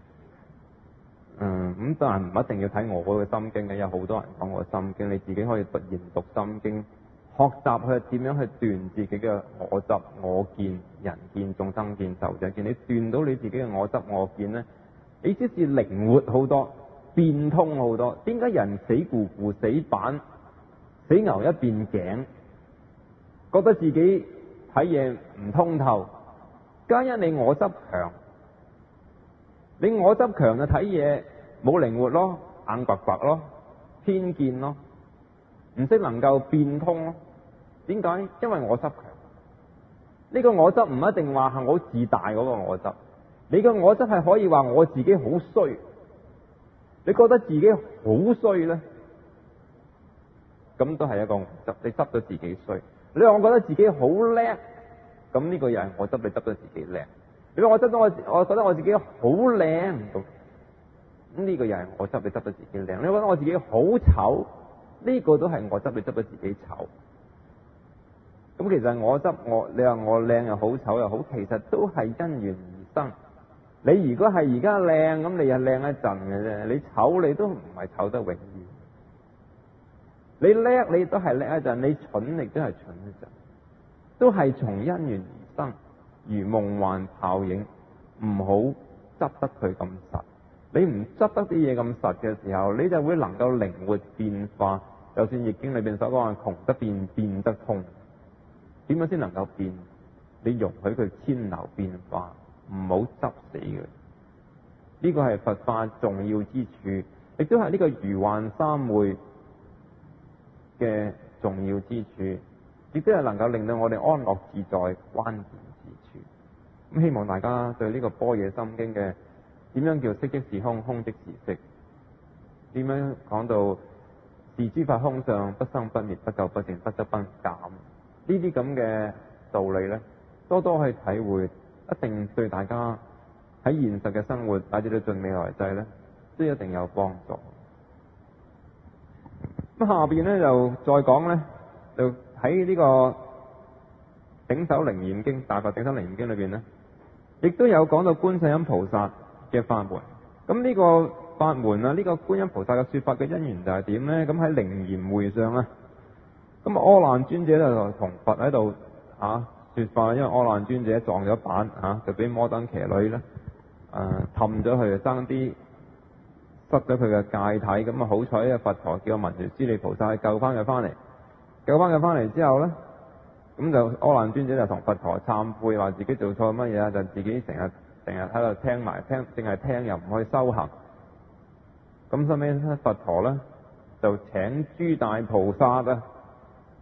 嗯，咁當然唔一定要睇我嗰個心經嘅，有好多人講我嘅心經，你自己可以讀研讀心經，學習去點樣去斷自己嘅我執、我見、人見、眾生見、壽者見。你斷到你自己嘅我執、我見咧，你先至靈活好多，變通好多。點解人死咕咕、死板、死牛一邊頸，覺得自己睇嘢唔通透？皆因你我執強，你我執強就睇嘢冇靈活咯，硬掘掘咯，偏見咯，唔識能夠變通咯。點解？因為我執強。呢個我執唔一定話係我自大嗰個我執，你個我執係可以話我自己好衰。你覺得自己好衰咧，咁都係一個我執，你執咗自己衰。你話我覺得自己好叻，咁呢個又係我執，你執咗自己叻。你話我執咗我，我覺得我自己好靚，咁咁呢個又係我執，你執咗自己靚。你覺得我自己好醜，呢個都係我執，你執咗自己醜。咁其實我執我，你話我靚又好，醜又好，其實都係因緣而生。你如果係而家靚，咁你又靚一陣嘅啫。你醜你都唔係醜得永遠。你叻你都係叻一陣，你蠢亦都係蠢一陣，都係從因緣而生，如夢幻泡影。唔好執得佢咁實。你唔執得啲嘢咁實嘅時候，你就會能夠靈活變化。就算易經裏邊所講嘅窮得變，變得通。點樣先能夠變？你容許佢遷流變化，唔好執死佢。呢個係佛法重要之處，亦都係呢個如幻三昧嘅重要之處，亦都係能夠令到我哋安樂自在關鍵之處。咁希望大家對呢個般若心經嘅點樣叫色即是空，空即是色，點樣講到是諸法空相，不生不滅，不垢不淨，不增不減，呢啲咁嘅道理咧，多多去體會，一定對大家喺現實嘅生活，乃至到盡未來際咧，都一定有幫助。咁下邊咧就再講咧，就喺呢個頂首楞嚴經，大佛頂首楞嚴經裏邊咧，亦都有講到觀世音菩薩嘅法門。咁呢個法門啊，呢、這個觀音菩薩嘅說法嘅因緣就係點咧？咁喺楞嚴會上咧，咁阿難尊者就同佛喺度啊說法，因為阿難尊者撞咗板啊，就俾摩登騎女咧誒氹咗佢，爭啲失咗佢嘅戒體。咁啊好彩啊，佛陀叫文殊師利菩薩救翻佢翻嚟，救翻佢翻嚟之後咧，咁就阿難尊者就同佛陀懺悔，話自己做錯乜嘢啊，就自己成日成日喺度聽埋聽，淨係聽又唔去修行。咁後尾佛陀咧就請諸大菩薩啊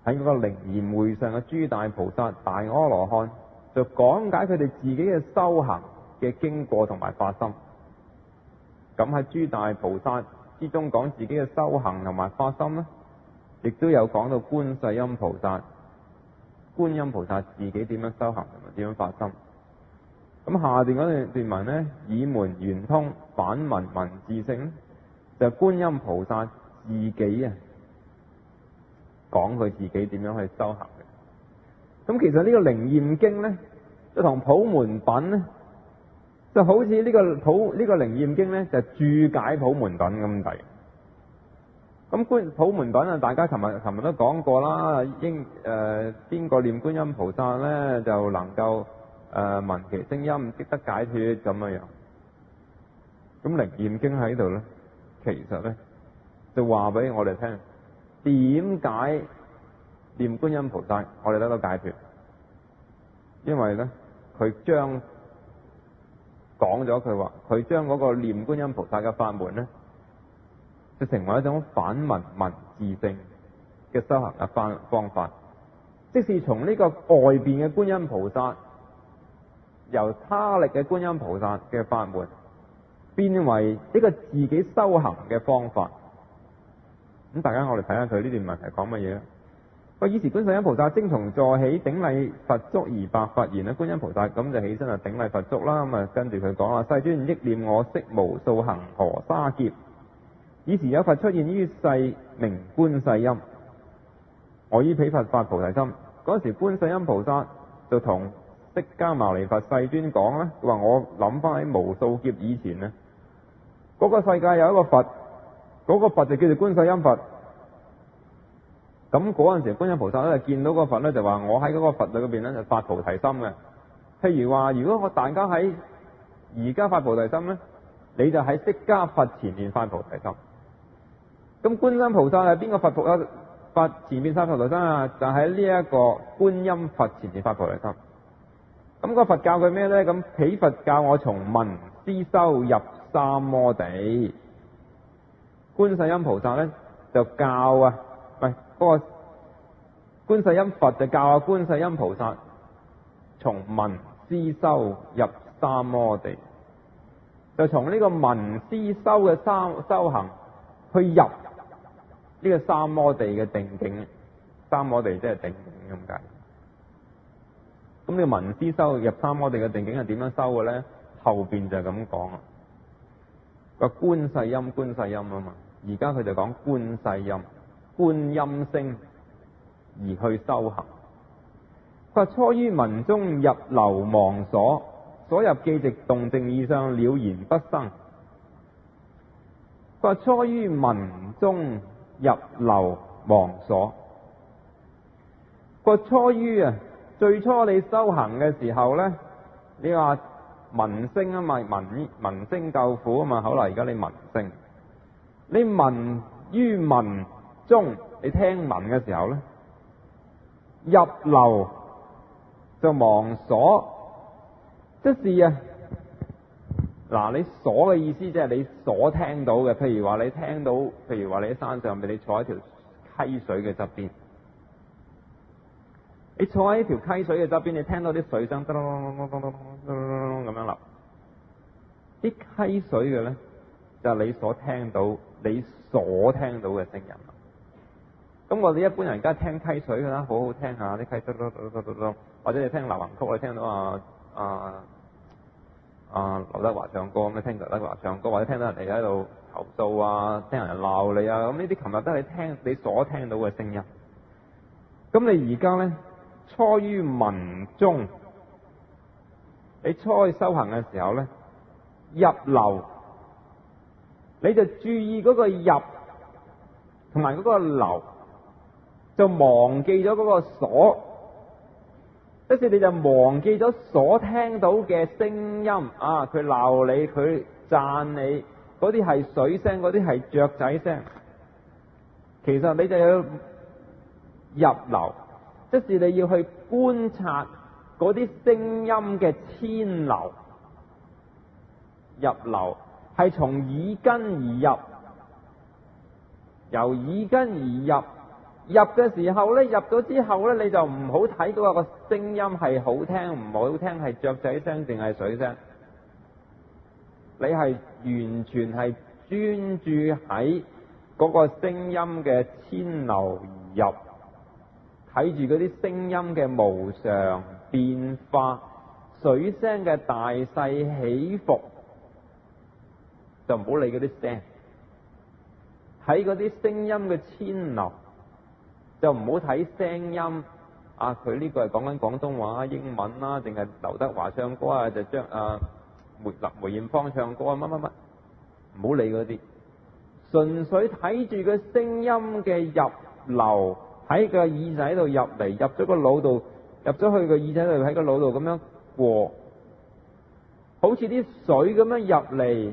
喺嗰個靈驗會上嘅諸大菩薩、大阿羅漢，就講解佢哋自己嘅修行嘅經過同埋發心。咁喺諸大菩薩之中講自己嘅修行同埋發心呢，亦都有講到觀世音菩薩、觀音菩薩自己點樣修行同埋點樣發心。咁下邊嗰段段文呢，以門圓通反聞聞自性，就係觀音菩薩自己啊，講佢自己點樣去修行嘅。咁其實呢個靈驗經呢，就同普門品呢，就好似呢個普呢個靈驗經呢，就注解普門品咁滯。咁觀普門品啊，大家琴日琴日都講過啦，應誒邊個念觀音菩薩呢，就能夠誒聞其聲音，即得解脫咁樣樣。咁靈驗經喺度呢，其實呢，就話俾我哋聽，點解念觀音菩薩我哋得到解脫？因為呢，佢將講咗佢話，佢將嗰個念觀音菩薩嘅法門呢，就成為一種反聞聞自性嘅修行嘅方方法。即是從呢個外邊嘅觀音菩薩，由他力嘅觀音菩薩嘅法門，變為一個自己修行嘅方法。咁大家我哋睇下佢呢段問題講乜嘢。個以時觀世音菩薩精從座起，頂禮佛足而白佛言啦，觀音菩薩咁就起身啊，頂禮佛足啦。咁啊跟住佢講啦，世尊憶念我昔無數恒河沙劫，以時有佛出現於世，名觀世音。我依彼佛發菩提心。嗰時觀世音菩薩就同釋迦牟尼佛世尊講咧，佢話我諗翻喺無數劫以前呢，嗰、那個世界有一個佛，嗰、那個佛就叫做觀世音佛。咁嗰陣時觀音菩薩咧見到個佛咧，就話我喺嗰個佛裏邊咧就發菩提心嘅。譬如話，如果我大家喺而家發菩提心咧，你就喺釋迦佛前面發菩提心。咁觀音菩薩係邊個佛菩薩佛前面發菩提心啊？就喺呢一個觀音佛前面發菩提心。咁個佛教佢咩咧？咁彼佛教我從聞思修入三摩地。觀世音菩薩咧就教啊，喂。嗰個觀世音佛就教啊觀世音菩薩從聞思修入三摩地，就從呢個聞思修嘅三修行去入呢個三摩地嘅定境。三摩地即係定境咁解。咁呢個聞思修入三摩地嘅定境係點樣修嘅咧？後邊就係咁講啊，個觀世音觀世音啊嘛，而家佢就講觀世音。觀音聲而去修行。佢話初於聞中入流忘所，所入寂寂動靜意相了然不生。佢話初於聞中入流忘所。佢話初於啊，最初你修行嘅時候咧，你話聞聲啊嘛，聞聞聲救苦啊嘛，好啦，而家你聞聲，你聞於聞中，你聽聞嘅時候咧，入流就忘所，即是啊，嗱，你所嘅意思即係你所聽到嘅，譬如話你聽到，譬如話你喺山上邊，你坐喺條溪水嘅側邊，你坐喺條溪水嘅側邊，你聽到啲水聲，咚咚咚咚咚咚咁樣流，啲溪水嘅咧就係你所聽到，你所聽到嘅聲音。咁我哋一般人而家聽溪水噶啦，好好聽下啲溪水咚咚咚咚咚，或者你聽流行曲，你聽到啊啊啊劉德華唱歌，咁你聽劉德華唱歌，或者聽到人哋喺度投訴啊，聽人鬧你啊，咁呢啲琴日都係聽你所聽到嘅聲音。咁你而家咧初於聞中，你初去修行嘅時候咧，入流，你就注意嗰個入同埋嗰個流。就忘記咗嗰個所，即是你就忘記咗所聽到嘅聲音啊！佢鬧你，佢讚你，嗰啲係水聲，嗰啲係雀仔聲。其實你就要入流，即是你要去觀察嗰啲聲音嘅遷流。入流係從耳根而入，由耳根而入。 入嘅時候咧，入咗之後咧，你就唔好睇到個聲音係好聽唔好聽，係雀仔聲定係水聲。你係完全係專注喺嗰個聲音嘅遷流而入，睇住嗰啲聲音嘅無常變化，水聲嘅大細起伏，就唔好理嗰啲聲，睇嗰啲聲音嘅遷流。就唔好睇聲音啊！佢呢個係講緊廣東話、英文啦，定係劉德華唱歌啊？就將啊梅林梅艷芳唱歌啊？乜乜乜，唔好理嗰啲，純粹睇住個聲音嘅入流，喺個耳仔度入嚟，入咗個腦度，入咗去個耳仔度，喺個腦度咁樣過，好似啲水咁樣入嚟。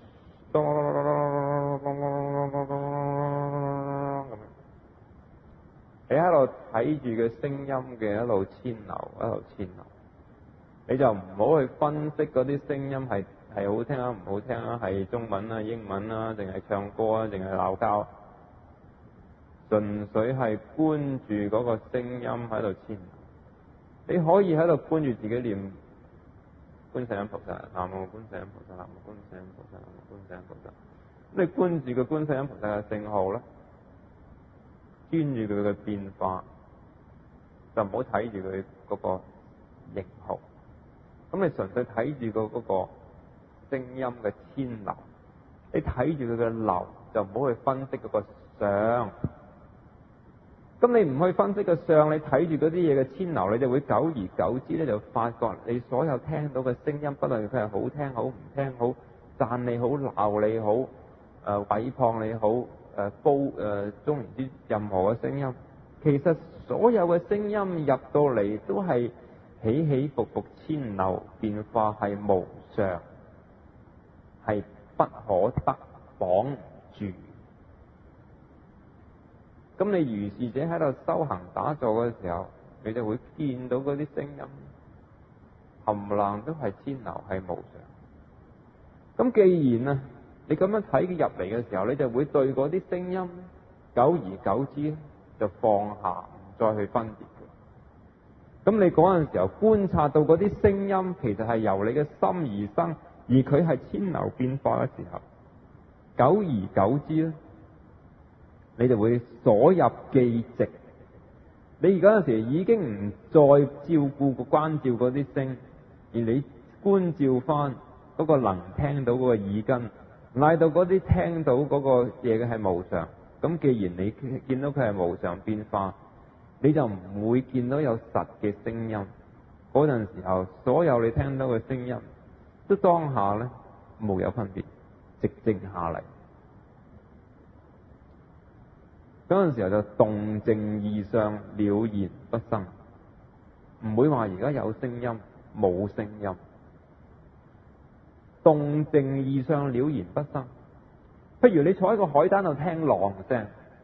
你喺度睇住個聲音嘅一路遷流，一路遷流，你就唔好去分析嗰啲聲音係係好聽啊，唔好聽啊，係中文啊、英文啊，定係唱歌啊，定係鬧交，純粹係觀住嗰個聲音喺度遷流。你可以喺度觀住自己念觀世音菩薩，南無觀世音菩薩，南無觀世音菩薩，南無觀世音菩薩。你觀住個觀世音菩薩嘅聖號咧，專注佢嘅變化，就唔好睇住佢嗰個型號。咁你純粹睇住個嗰個聲音嘅遷流，你睇住佢嘅流，就唔好去分析嗰個相。咁你唔去分析個相，你睇住嗰啲嘢嘅遷流，你就會久而久之咧，就發覺你所有聽到嘅聲音，不論佢係好聽好唔聽好，讚你好鬧你好，誒毀謗你好，誒高誒中唔知任何嘅聲音，其實所有嘅聲音入到嚟都係起起伏伏遷流變化，係無常，係不可得綁住。咁你如是者喺度修行打坐嘅時候，你就會見到嗰啲聲音冚唪唥都係遷流，係無常。咁既然啊你咁樣睇佢入嚟嘅時候，你就會對嗰啲聲音久而久之就放下，唔再去分別佢。咁你嗰陣時候觀察到嗰啲聲音其實係由你嘅心而生，而佢係遷流變化嘅時候，久而久之咧，你就會所入既寂。你而家嗰陣時已經唔再照顧個關照嗰啲聲，而你觀照翻嗰個能聽到嗰個耳根，賴到嗰啲聽到嗰個嘢嘅係無常。咁既然你見到佢係無常變化，你就唔會見到有實嘅聲音。嗰陣時候，所有你聽到嘅聲音，都當下咧冇有分別，寂靜下嚟。嗰陣時候就動靜異相了然不生，唔會話而家有聲音冇聲音。動靜異相了然不生，譬如你坐喺個海灘度聽浪聲，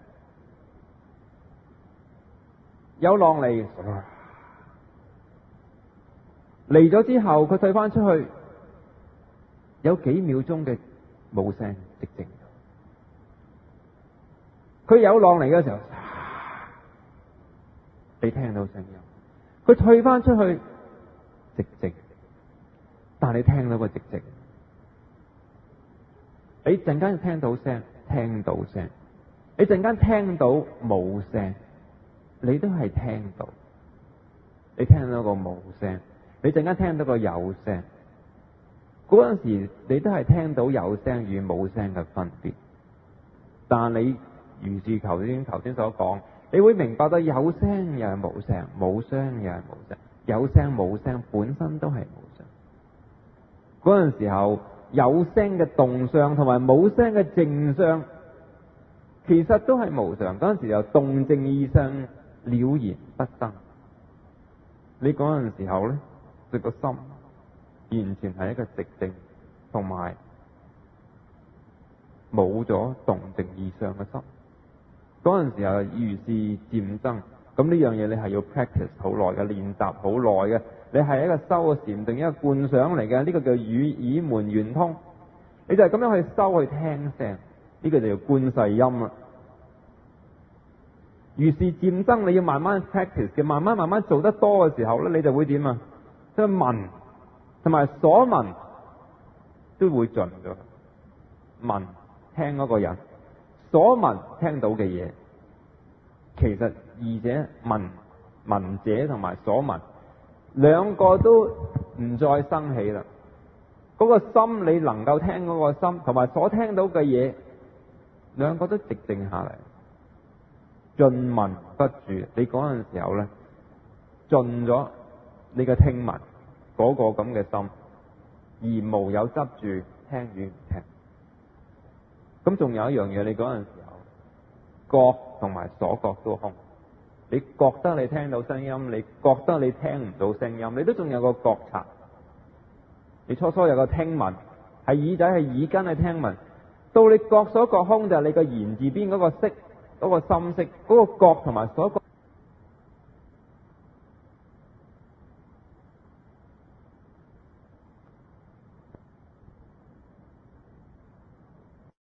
有浪嚟嚟咗之後，佢退翻出去，有幾秒鐘嘅冇聲寂靜。佢有浪嚟嘅時候，你聽到聲音，佢退翻出去寂靜，但係你聽到個寂靜。你陣間聽到聲，聽到聲，你陣間聽到冇聲，你都係聽到。你聽到個冇聲，你陣間聽到個有聲，嗰陣時你都係聽到有聲與冇聲嘅分別。但你如是頭先頭先所講，你會明白到有聲又係冇聲，冇聲又係冇聲，有聲冇聲本身都係無常。嗰陣時候有聲嘅動相同埋冇聲嘅靜相，其實都係無常。嗰陣時候動靜異相了然不生。你嗰陣時候咧，你個心完全係一個寂靜，同埋冇咗動靜異相嘅心。嗰陣時候如是漸增，咁呢樣嘢你係要 practice 好耐嘅，練習好耐嘅。你係一個修嘅禪定，一個觀想嚟嘅，呢個叫語耳門圓通。你就係咁樣去修去聽聲，呢個就叫觀世音啦。 如是漸增，你要慢慢 practice 嘅，慢慢慢慢做得多嘅時候咧，你就會點啊？即係聞同埋所聞都會盡咗。聞聽嗰個人，所聞聽到嘅嘢，其實二者聞聞者同埋所聞兩個都唔再生起啦。嗰個心你能夠聽嗰個心，同埋所聽到嘅嘢，兩個都寂靜下嚟。盡聞不住，你嗰陣時候咧，盡咗你嘅聽聞嗰個咁嘅心，而無有執住聽與唔聽。咁仲有一樣嘢，你嗰陣時候覺同埋所覺都空。你覺得你聽到聲音，你覺得你聽唔到聲音，你都仲有個覺察。你初初有個聽聞，係耳仔係耳根去聽聞，到你覺所覺空就係你個言字邊嗰個識。嗰個心識，嗰、那個覺同埋所覺。